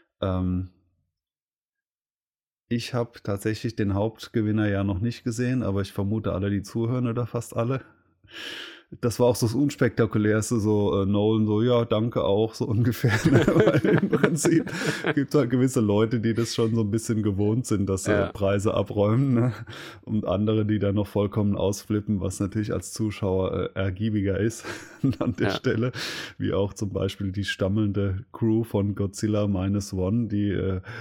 S2: Ich habe tatsächlich den Hauptgewinner ja noch nicht gesehen, aber ich vermute alle, die zuhören oder fast alle. Das war auch so das Unspektakulärste, so Nolan so, ja, danke auch, so ungefähr. Ne? Weil im Prinzip gibt es halt gewisse Leute, die das schon so ein bisschen gewohnt sind, dass sie Preise abräumen, ne? Und andere, die dann noch vollkommen ausflippen, was natürlich als Zuschauer ergiebiger ist an der Stelle, wie auch zum Beispiel die stammelnde Crew von Godzilla -1, die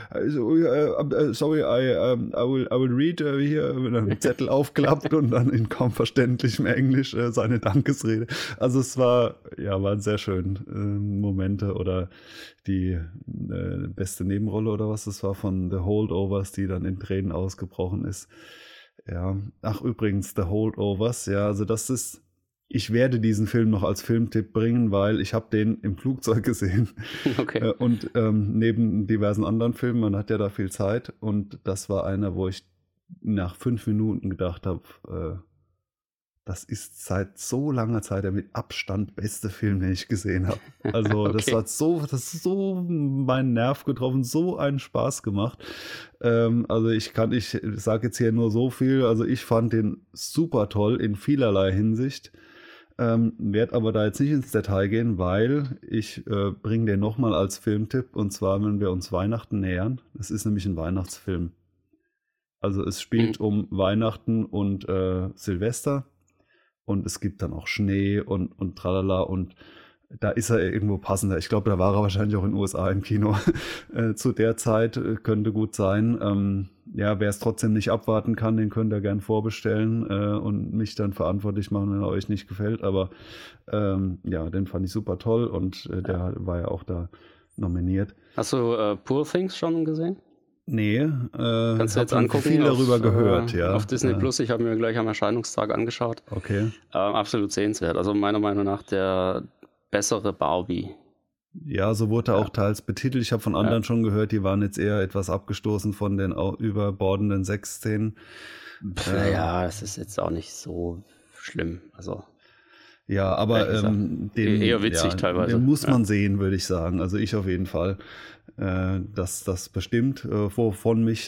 S2: sorry, I will read hier, mit einem Zettel aufklappt und dann in kaum verständlichem Englisch seine Dankesrede. Also es waren sehr schön Momente oder die beste Nebenrolle oder was das war von The Holdovers, die dann in Tränen ausgebrochen ist. Ja, ach übrigens, The Holdovers, ja, also das ist, ich werde diesen Film noch als Filmtipp bringen, weil ich habe den im Flugzeug gesehen.
S1: Okay.
S2: Und neben diversen anderen Filmen, man hat ja da viel Zeit und das war einer, wo ich nach 5 Minuten gedacht habe, das ist seit so langer Zeit der mit Abstand beste Film, den ich gesehen habe. Also okay. Das hat so meinen Nerv getroffen, so einen Spaß gemacht. Also ich sage jetzt hier nur so viel, also ich fand den super toll in vielerlei Hinsicht. Werde aber da jetzt nicht ins Detail gehen, weil ich bringe den nochmal als Filmtipp und zwar, wenn wir uns Weihnachten nähern. Es ist nämlich ein Weihnachtsfilm. Also es spielt um Weihnachten und Silvester. Und es gibt dann auch Schnee und tralala und da ist er irgendwo passender. Ich glaube, da war er wahrscheinlich auch in den USA im Kino zu der Zeit, könnte gut sein. Ja, wer es trotzdem nicht abwarten kann, den könnt ihr gern vorbestellen und mich dann verantwortlich machen, wenn er euch nicht gefällt. Aber ja, den fand ich super toll und der war ja auch da nominiert.
S1: Hast du Poor Things schon gesehen?
S2: Nee,
S1: kannst du jetzt angucken,
S2: viel darüber gehört, ja.
S1: Auf Disney Plus, ich habe mir gleich am Erscheinungstag angeschaut.
S2: Okay.
S1: Absolut sehenswert. Also meiner Meinung nach der bessere Barbie.
S2: Ja, so wurde er auch teils betitelt. Ich habe von anderen schon gehört, die waren jetzt eher etwas abgestoßen von den überbordenden Sexszenen.
S1: Naja, es ist jetzt auch nicht so schlimm. Also
S2: ja, aber den
S1: eher witzig teilweise.
S2: Den muss man sehen, würde ich sagen. Also ich auf jeden Fall. Das bestimmt, wovon mich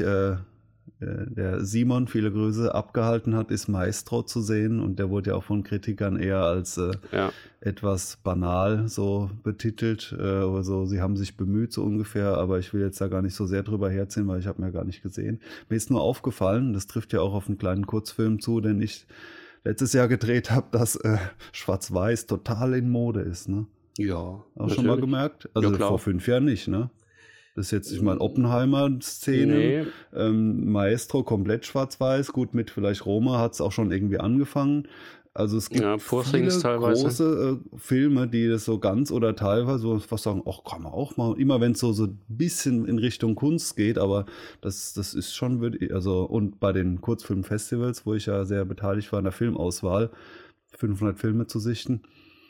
S2: der Simon, viele Grüße, abgehalten hat, ist Maestro zu sehen. Und der wurde ja auch von Kritikern eher als etwas banal so betitelt. Also sie haben sich bemüht so ungefähr, aber ich will jetzt da gar nicht so sehr drüber herziehen, weil ich habe mir gar nicht gesehen. Mir ist nur aufgefallen, das trifft ja auch auf einen kleinen Kurzfilm zu, den ich letztes Jahr gedreht habe, dass Schwarz-Weiß total in Mode ist, ne?
S1: Ja.
S2: Auch natürlich. Schon mal gemerkt? Also vor 5 Jahren nicht, ne? Das ist jetzt, ich meine, Oppenheimer-Szene, Maestro komplett schwarz-weiß, gut, mit vielleicht Roma hat es auch schon irgendwie angefangen. Also es gibt viele große Filme, die das so ganz oder teilweise so was sagen, ach, kann man auch mal, immer wenn es so ein bisschen in Richtung Kunst geht, aber das ist schon, also und bei den Kurzfilmfestivals, wo ich ja sehr beteiligt war in der Filmauswahl, 500 Filme zu sichten,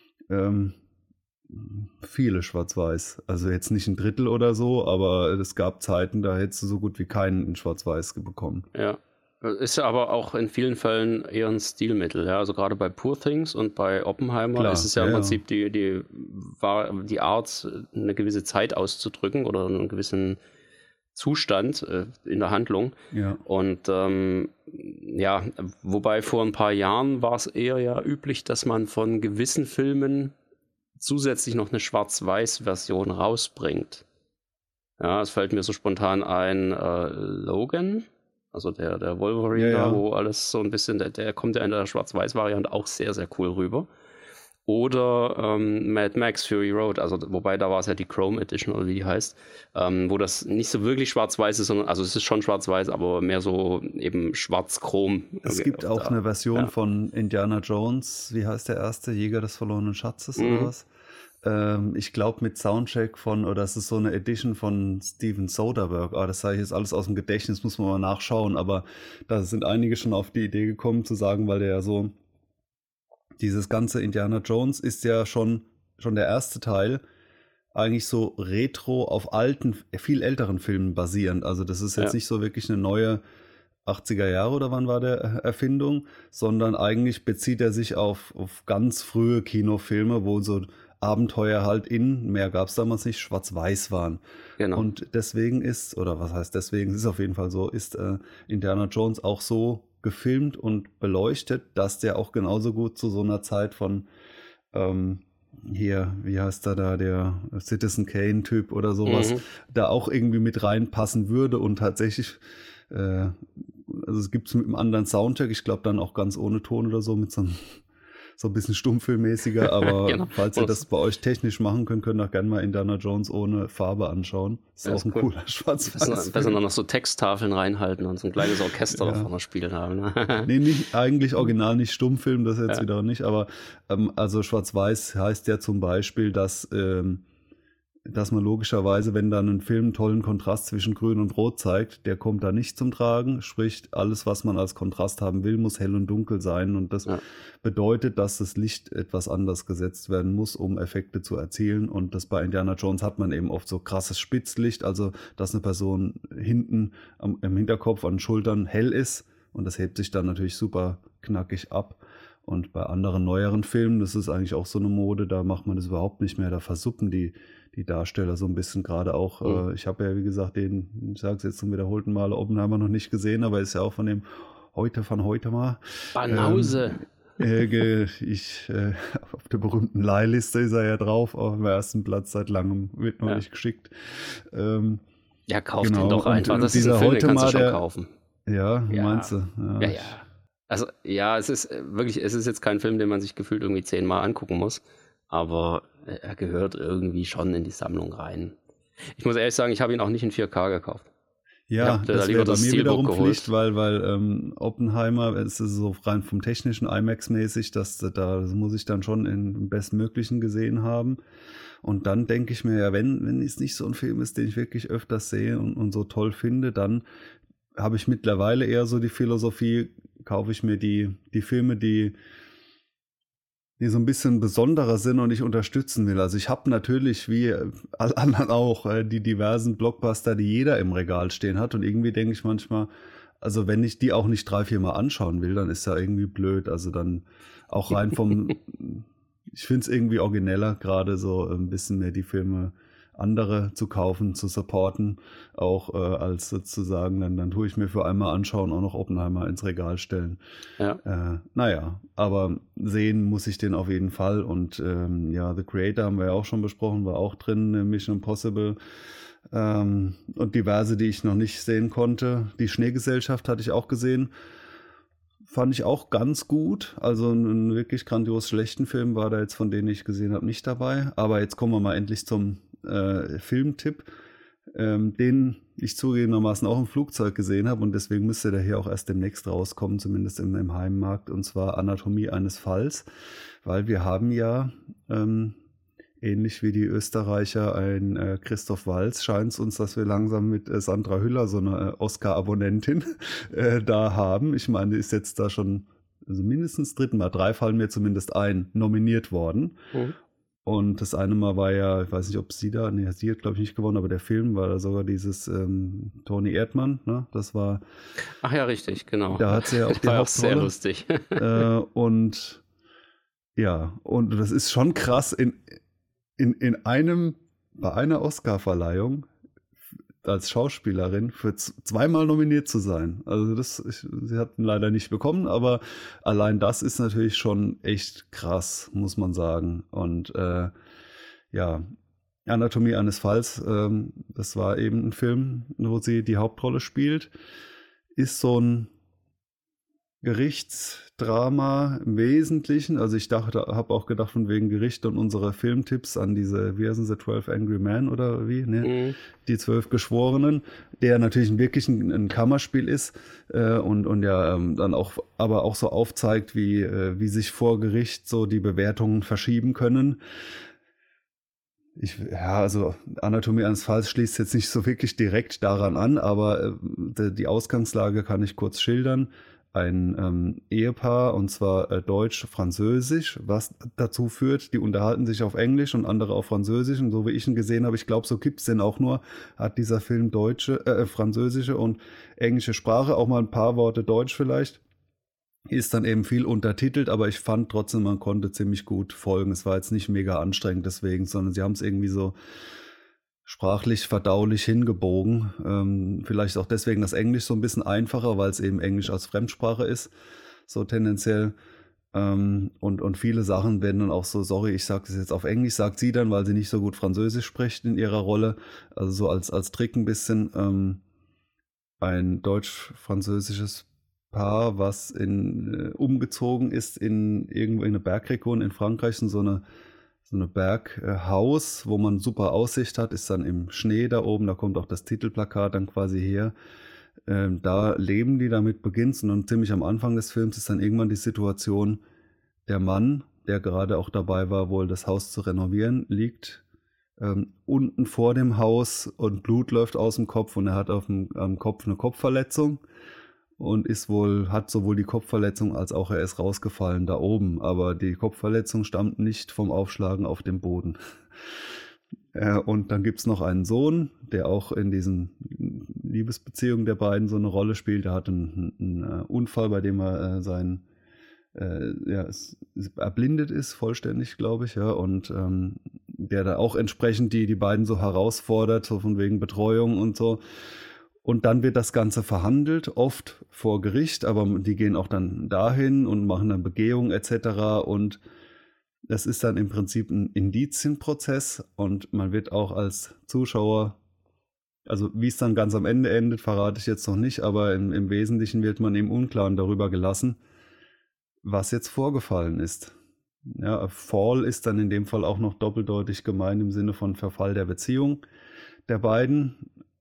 S2: viele schwarz-weiß. Also jetzt nicht ein Drittel oder so, aber es gab Zeiten, da hättest du so gut wie keinen in schwarz-weiß bekommen.
S1: Ja. Ist ja aber auch in vielen Fällen eher ein Stilmittel, ja. Also gerade bei Poor Things und bei Oppenheimer ist es ja im Prinzip die Art, eine gewisse Zeit auszudrücken oder einen gewissen Zustand in der Handlung.
S2: Ja.
S1: Und wobei vor ein paar Jahren war es eher ja üblich, dass man von gewissen Filmen zusätzlich noch eine Schwarz-Weiß-Version rausbringt. Ja, es fällt mir so spontan ein, Logan. Also der Wolverine, wo alles so ein bisschen, der kommt ja in der Schwarz-Weiß-Variante auch sehr, sehr cool rüber. Oder Mad Max Fury Road, also wobei da war es ja die Chrome Edition oder wie die heißt, wo das nicht so wirklich schwarz-weiß ist, sondern, also es ist schon schwarz-weiß, aber mehr so eben schwarz-chrom.
S2: Es gibt auch eine Version von Indiana Jones, wie heißt der erste, Jäger des verlorenen Schatzes oder was? Ich glaube mit Soundcheck oder es ist so eine Edition von Steven Soderbergh. Das sage ich jetzt alles aus dem Gedächtnis, muss man mal nachschauen, aber da sind einige schon auf die Idee gekommen zu sagen, weil der ja so, dieses ganze Indiana Jones ist ja schon der erste Teil eigentlich so retro auf alten, viel älteren Filmen basierend. Also das ist jetzt nicht so wirklich eine neue 80er Jahre oder wann war der Erfindung, sondern eigentlich bezieht er sich auf ganz frühe Kinofilme, wo so Abenteuer halt mehr gab es damals nicht, schwarz-weiß waren.
S1: Genau.
S2: Und deswegen ist auf jeden Fall so, ist Indiana Jones auch so gefilmt und beleuchtet, dass der auch genauso gut zu so einer Zeit von hier, wie heißt der Citizen Kane-Typ oder sowas, da auch irgendwie mit reinpassen würde und tatsächlich, also es gibt es mit einem anderen Soundtrack, ich glaube dann auch ganz ohne Ton oder so, mit so ein bisschen stummfilmmäßiger, aber falls ihr das bei euch technisch machen könnt ihr auch gerne mal Indiana Jones ohne Farbe anschauen. Ist auch ein cooler Schwarz-Weiß.
S1: Besser noch so Texttafeln reinhalten und so ein kleines Orchester davon spielen haben. Ne?
S2: Nee, nicht, eigentlich original nicht Stummfilm, das jetzt wieder nicht, aber also Schwarz-Weiß heißt ja zum Beispiel, dass man logischerweise, wenn dann ein Film einen tollen Kontrast zwischen Grün und Rot zeigt, der kommt da nicht zum Tragen. Sprich, alles, was man als Kontrast haben will, muss hell und dunkel sein. Und das bedeutet, dass das Licht etwas anders gesetzt werden muss, um Effekte zu erzielen. Und das bei Indiana Jones hat man eben oft so krasses Spitzlicht, also dass eine Person hinten im Hinterkopf an den Schultern hell ist. Und das hebt sich dann natürlich super knackig ab. Und bei anderen neueren Filmen, das ist eigentlich auch so eine Mode, da macht man das überhaupt nicht mehr. Da versuppen die Darsteller so ein bisschen, gerade auch, ich habe ja wie gesagt ich sage es jetzt zum wiederholten Mal, Oppenheimer noch nicht gesehen, aber ist ja auch von dem heute mal.
S1: Banause.
S2: Auf der berühmten Leihliste ist er ja drauf, auf dem ersten Platz seit langem, wird noch nicht geschickt.
S1: Kauft den doch einfach, das ist ein Film, den kannst du schon kaufen.
S2: Ja, meinst du?
S1: Ja. Also es ist jetzt kein Film, den man sich gefühlt irgendwie 10-mal angucken muss, aber er gehört irgendwie schon in die Sammlung rein. Ich muss ehrlich sagen, ich habe ihn auch nicht in 4K gekauft.
S2: Ja, das wäre bei mir wiederum Pflicht, weil Oppenheimer, es ist so rein vom technischen IMAX-mäßig, da muss ich dann schon im Bestmöglichen gesehen haben. Und dann denke ich mir, ja, wenn es nicht so ein Film ist, den ich wirklich öfters sehe und so toll finde, dann habe ich mittlerweile eher so die Philosophie, kaufe ich mir die Filme, die so ein bisschen besonderer sind und ich unterstützen will. Also ich habe natürlich, wie alle anderen auch, die diversen Blockbuster, die jeder im Regal stehen hat. Und irgendwie denke ich manchmal, also wenn ich die auch nicht 3-4 Mal anschauen will, dann ist ja irgendwie blöd. Also dann auch rein ich finde es irgendwie origineller, gerade so ein bisschen mehr die Filme andere zu kaufen, zu supporten, auch als sozusagen, dann tue ich mir für einmal anschauen, auch noch Oppenheimer ins Regal stellen.
S1: Ja.
S2: Aber sehen muss ich den auf jeden Fall und The Creator haben wir ja auch schon besprochen, war auch drin, Mission Impossible und diverse, die ich noch nicht sehen konnte. Die Schneegesellschaft hatte ich auch gesehen. Fand ich auch ganz gut. Also einen wirklich grandios schlechten Film war da jetzt, von denen ich gesehen habe, nicht dabei. Aber jetzt kommen wir mal endlich zum Filmtipp. den ich zugegebenermaßen auch im Flugzeug gesehen habe und deswegen müsste der hier auch erst demnächst rauskommen, zumindest im Heimmarkt, und zwar Anatomie eines Falls, weil wir haben ja ähnlich wie die Österreicher ein Christoph Waltz, scheint es uns, dass wir langsam mit Sandra Hüller so eine Oscar-Abonnentin da haben. Ich meine, die ist jetzt da schon also mindestens 3. Mal, 3 fallen mir zumindest ein, nominiert worden. Mhm. Und das eine Mal war ja, ich weiß nicht, ob sie hat glaube ich nicht gewonnen, aber der Film war da sogar dieses Toni Erdmann, ne? Das war...
S1: Ach ja, richtig, genau.
S2: Da hat sie ja auch die
S1: Hauptrolle. Auch sehr lustig.
S2: Und ja, und das ist schon krass, bei einer Oscar-Verleihung als Schauspielerin für 2-mal nominiert zu sein. Also sie hat ihn leider nicht bekommen, aber allein das ist natürlich schon echt krass, muss man sagen. Und ja, Anatomie eines Falls, das war eben ein Film, wo sie die Hauptrolle spielt, ist so ein Gerichtsdrama im Wesentlichen. Also ich habe auch gedacht von wegen Gericht und unsere Filmtipps an diese, wie heißen sie, 12 Angry Men oder wie, ne? Die 12 Geschworenen, der natürlich wirklich ein Kammerspiel ist und ja dann auch, aber auch so aufzeigt, wie sich vor Gericht so die Bewertungen verschieben können. Also Anatomie eines Falls schließt jetzt nicht so wirklich direkt daran an, aber die Ausgangslage kann ich kurz schildern. Ein Ehepaar, und zwar deutsch-französisch, was dazu führt, die unterhalten sich auf Englisch und andere auf Französisch, und so wie ich ihn gesehen habe, ich glaube, so gibt's den auch nur, hat dieser Film französische und englische Sprache, auch mal ein paar Worte Deutsch vielleicht, ist dann eben viel untertitelt, aber ich fand trotzdem, man konnte ziemlich gut folgen. Es war jetzt nicht mega anstrengend deswegen, sondern sie haben es irgendwie so sprachlich verdaulich hingebogen. Vielleicht auch deswegen das Englisch so ein bisschen einfacher, weil es eben Englisch als Fremdsprache ist, so tendenziell. Und viele Sachen werden dann auch so, sorry, ich sage das jetzt auf Englisch, sagt sie dann, weil sie nicht so gut Französisch spricht in ihrer Rolle. Also so als Trick ein bisschen ein deutsch-französisches Paar, was umgezogen ist in irgendwo in eine Bergregion in Frankreich, so eine Berghaus, wo man super Aussicht hat, ist dann im Schnee da oben, da kommt auch das Titelplakat dann quasi her. Da leben die, damit beginnt's, und dann ziemlich am Anfang des Films ist dann irgendwann die Situation, der Mann, der gerade auch dabei war, wohl das Haus zu renovieren, liegt unten vor dem Haus und Blut läuft aus dem Kopf und er hat am Kopf eine Kopfverletzung. Und hat sowohl die Kopfverletzung als auch er ist rausgefallen da oben. Aber die Kopfverletzung stammt nicht vom Aufschlagen auf dem Boden. Und dann gibt's noch einen Sohn, der auch in diesen Liebesbeziehungen der beiden so eine Rolle spielt. Der hat einen Unfall, bei dem er erblindet ist, vollständig, glaube ich, ja, und der da auch entsprechend die beiden so herausfordert, so von wegen Betreuung und so. Und dann wird das Ganze verhandelt, oft vor Gericht, aber die gehen auch dann dahin und machen dann Begehung etc. Und das ist dann im Prinzip ein Indizienprozess und man wird auch als Zuschauer, also wie es dann ganz am Ende endet, verrate ich jetzt noch nicht, aber im Wesentlichen wird man im Unklaren darüber gelassen, was jetzt vorgefallen ist. Ja, Fall ist dann in dem Fall auch noch doppeldeutig gemeint im Sinne von Verfall der Beziehung der beiden.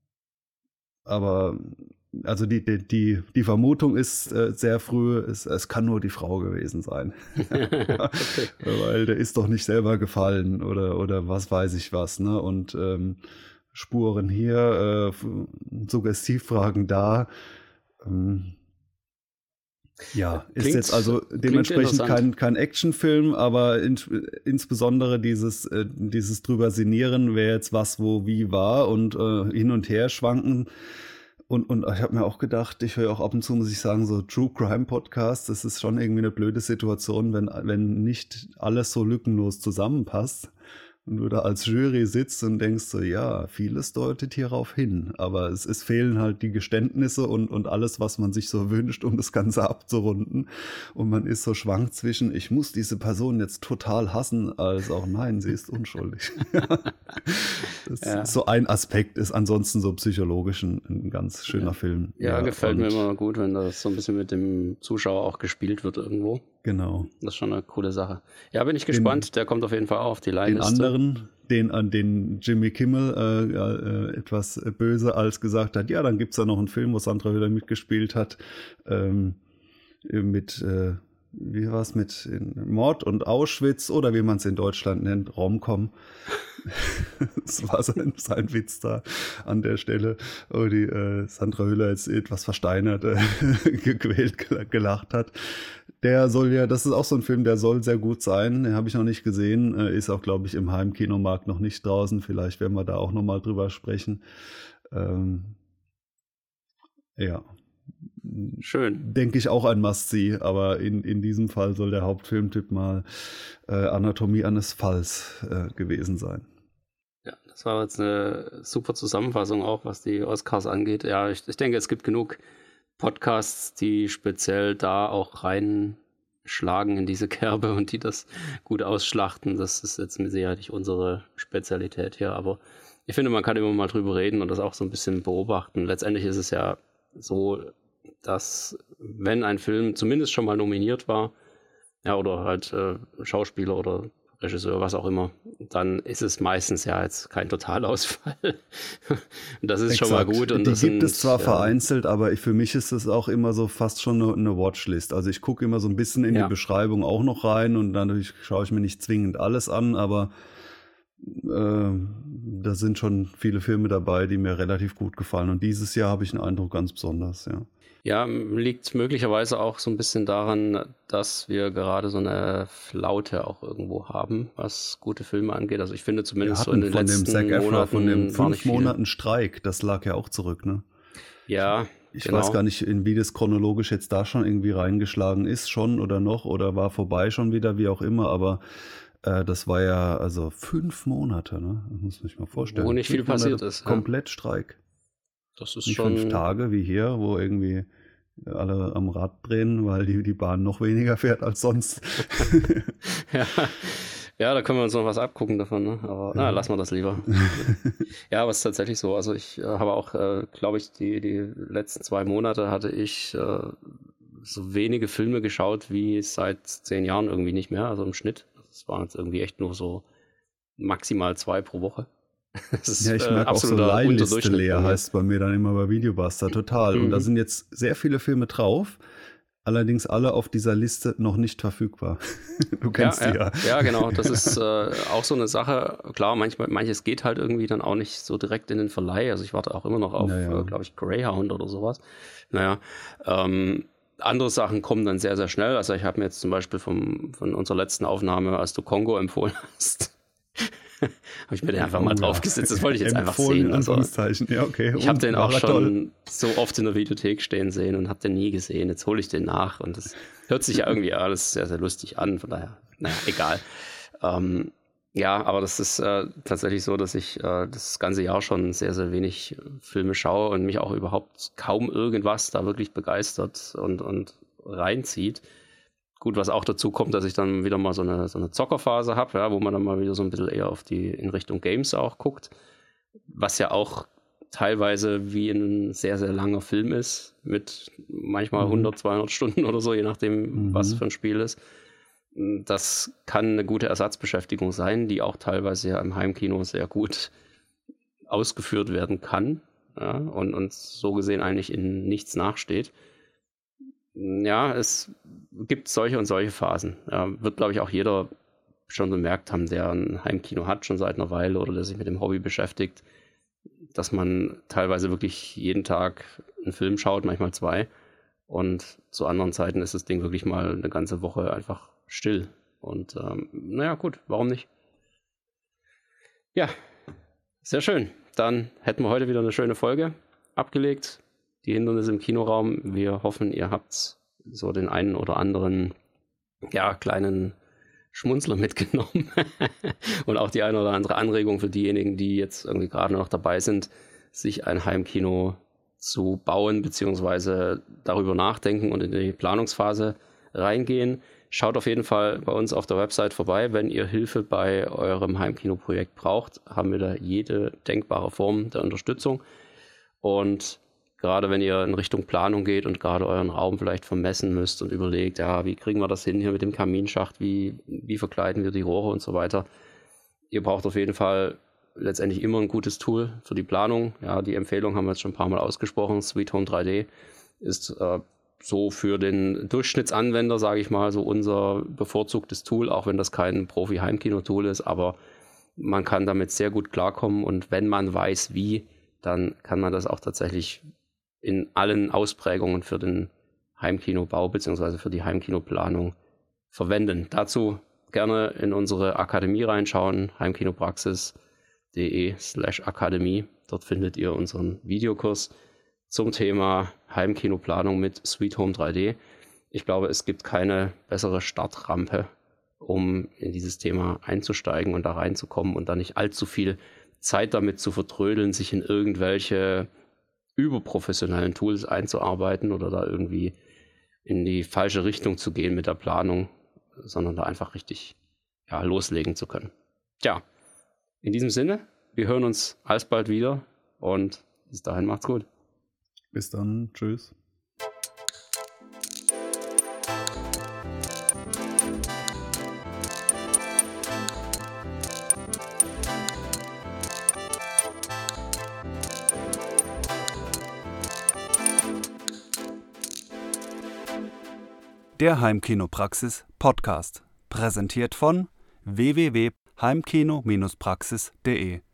S2: Aber also die Vermutung ist sehr früh, es kann nur die Frau gewesen sein. Okay. Weil der ist doch nicht selber gefallen oder was weiß ich was, ne? Und Spuren hier, Suggestivfragen da. Ja, ist jetzt also dementsprechend kein Actionfilm, aber insbesondere dieses drüber sinnieren, wer jetzt was wo wie war und hin und her schwanken. Und ich habe mir auch gedacht, ich höre auch ab und zu, muss ich sagen, so True Crime Podcasts, das ist schon irgendwie eine blöde Situation, wenn nicht alles so lückenlos zusammenpasst. Und du da als Jury sitzt und denkst so, ja, vieles deutet hierauf hin, aber es fehlen halt die Geständnisse und alles, was man sich so wünscht, um das Ganze abzurunden. Und man ist so schwankt zwischen, ich muss diese Person jetzt total hassen, als auch, nein, sie ist unschuldig. Das ist so ein Aspekt, ist ansonsten so psychologisch ein ganz schöner Film.
S1: Ja, gefällt mir immer gut, wenn das so ein bisschen mit dem Zuschauer auch gespielt wird irgendwo.
S2: Genau.
S1: Das ist schon eine coole Sache. Ja, bin ich gespannt. Der kommt auf jeden Fall auch auf die Line.
S2: Den anderen an den Jimmy Kimmel etwas böse als gesagt hat, ja, dann gibt's da noch einen Film, wo Sandra Hüller mitgespielt hat, mit wie war's mit Mord und Auschwitz oder wie man es in Deutschland nennt, Romcom. Das war sein Witz da an der Stelle, wo die Sandra Hüller jetzt etwas versteinert gequält gelacht hat. Der soll ja, das ist auch so ein Film, der soll sehr gut sein. Den habe ich noch nicht gesehen, ist auch, glaube ich, im Heimkinomarkt noch nicht draußen. Vielleicht werden wir da auch nochmal drüber sprechen. Ja.
S1: Schön.
S2: Denke ich auch ein Must-See, aber in diesem Fall soll der Hauptfilmtipp mal Anatomie eines Falls gewesen sein.
S1: Ja, das war jetzt eine super Zusammenfassung auch, was die Oscars angeht. Ja, ich denke, es gibt genug Podcasts, die speziell da auch reinschlagen in diese Kerbe und die das gut ausschlachten. Das ist jetzt mit Sicherheit nicht unsere Spezialität hier, aber ich finde, man kann immer mal drüber reden und das auch so ein bisschen beobachten. Letztendlich ist es ja so, dass wenn ein Film zumindest schon mal nominiert war, ja, oder halt Schauspieler oder Regisseur, was auch immer, dann ist es meistens ja jetzt kein Totalausfall. Das ist schon mal gut. Und
S2: die gibt es zwar vereinzelt, aber für mich ist es auch immer so fast schon eine Watchlist. Also ich gucke immer so ein bisschen in die Beschreibung auch noch rein und dadurch schaue ich mir nicht zwingend alles an, aber da sind schon viele Filme dabei, die mir relativ gut gefallen. Und dieses Jahr habe ich einen Eindruck ganz besonders, ja.
S1: Ja, liegt möglicherweise auch so ein bisschen daran, dass wir gerade so eine Flaute auch irgendwo haben, was gute Filme angeht. Also ich finde zumindest so in den letzten Monaten
S2: von dem 5 Monaten Streik, das lag ja auch zurück, ne?
S1: Ja,
S2: ich weiß gar nicht, wie das chronologisch jetzt da schon irgendwie reingeschlagen ist, schon oder noch, oder war vorbei schon wieder, wie auch immer, aber das war ja also 5 Monate, ne? Das muss man sich mal vorstellen.
S1: Wo nicht viel passiert ist.
S2: Komplett Streik.
S1: Das ist
S2: nicht
S1: schon
S2: 5 Tage wie hier, wo irgendwie alle am Rad drehen, weil die Bahn noch weniger fährt als sonst.
S1: Ja, da können wir uns noch was abgucken davon, ne? Aber lassen wir das lieber. Ja, aber es ist tatsächlich so. Also ich habe auch, glaube ich, die letzten 2 Monate hatte ich so wenige Filme geschaut wie seit 10 Jahren irgendwie nicht mehr, also im Schnitt. Es waren jetzt irgendwie echt nur so maximal 2 pro Woche.
S2: Ja, ich merke auch so Leihliste leer, heißt bei mir dann immer bei Videobuster, total. Und da sind jetzt sehr viele Filme drauf, allerdings alle auf dieser Liste noch nicht verfügbar. Du kennst die ja.
S1: Ja, genau, das ist auch so eine Sache. Klar, manches geht halt irgendwie dann auch nicht so direkt in den Verleih. Also ich warte auch immer noch auf, glaube ich, Greyhound oder sowas. Andere Sachen kommen dann sehr, sehr schnell. Also ich habe mir jetzt zum Beispiel von unserer letzten Aufnahme, als du Kongo empfohlen hast, habe ich mir den einfach mal draufgesetzt. Das wollte ich jetzt einfach sehen. Also,
S2: ja, okay.
S1: Ich habe den auch schon so oft in der Videothek stehen sehen und habe den nie gesehen. Jetzt hole ich den nach und das hört sich ja irgendwie alles sehr, sehr lustig an. Von daher, egal. Ja, aber das ist tatsächlich so, dass ich das ganze Jahr schon sehr, sehr wenig Filme schaue und mich auch überhaupt kaum irgendwas da wirklich begeistert und reinzieht. Gut, was auch dazu kommt, dass ich dann wieder mal so eine Zockerphase habe, ja, wo man dann mal wieder so ein bisschen eher in Richtung Games auch guckt, was ja auch teilweise wie ein sehr, sehr langer Film ist, mit manchmal 100, 200 Stunden oder so, je nachdem, was für ein Spiel ist. Das kann eine gute Ersatzbeschäftigung sein, die auch teilweise ja im Heimkino sehr gut ausgeführt werden kann, ja, und so gesehen eigentlich in nichts nachsteht. Ja, es gibt solche und solche Phasen. Ja, wird, glaube ich, auch jeder schon bemerkt haben, der ein Heimkino hat, schon seit einer Weile oder der sich mit dem Hobby beschäftigt, dass man teilweise wirklich jeden Tag einen Film schaut, manchmal 2. Und zu anderen Zeiten ist das Ding wirklich mal eine ganze Woche einfach still. Und gut, warum nicht? Ja, sehr schön. Dann hätten wir heute wieder eine schöne Folge abgelegt. Die Hindernisse im Kinoraum. Wir hoffen, ihr habt so den einen oder anderen kleinen Schmunzler mitgenommen und auch die eine oder andere Anregung für diejenigen, die jetzt irgendwie gerade noch dabei sind, sich ein Heimkino zu bauen beziehungsweise darüber nachdenken und in die Planungsphase reingehen. Schaut auf jeden Fall bei uns auf der Website vorbei. Wenn ihr Hilfe bei eurem Heimkinoprojekt braucht, haben wir da jede denkbare Form der Unterstützung. Und gerade wenn ihr in Richtung Planung geht und gerade euren Raum vielleicht vermessen müsst und überlegt, ja, wie kriegen wir das hin hier mit dem Kaminschacht, wie verkleiden wir die Rohre und so weiter, Ihr braucht auf jeden Fall letztendlich immer ein gutes Tool für die Planung. Ja, die Empfehlung haben wir jetzt schon ein paar Mal ausgesprochen. Sweet Home 3D ist so für den Durchschnittsanwender, sage ich mal, so unser bevorzugtes Tool, auch wenn das kein Profi-Heimkino-Tool ist, aber man kann damit sehr gut klarkommen und wenn man weiß wie, dann kann man das auch tatsächlich in allen Ausprägungen für den Heimkinobau bzw. für die Heimkinoplanung verwenden. Dazu gerne in unsere Akademie reinschauen, heimkinopraxis.de/akademie. Dort findet ihr unseren Videokurs zum Thema Heimkinoplanung mit Sweet Home 3D. Ich glaube, es gibt keine bessere Startrampe, um in dieses Thema einzusteigen und da reinzukommen und da nicht allzu viel Zeit damit zu vertrödeln, sich in irgendwelche überprofessionellen Tools einzuarbeiten oder da irgendwie in die falsche Richtung zu gehen mit der Planung, sondern da einfach richtig loslegen zu können. Tja, in diesem Sinne, wir hören uns alsbald wieder und bis dahin macht's gut.
S2: Bis dann, tschüss.
S3: Der Heimkinopraxis Podcast, präsentiert von www.heimkino-praxis.de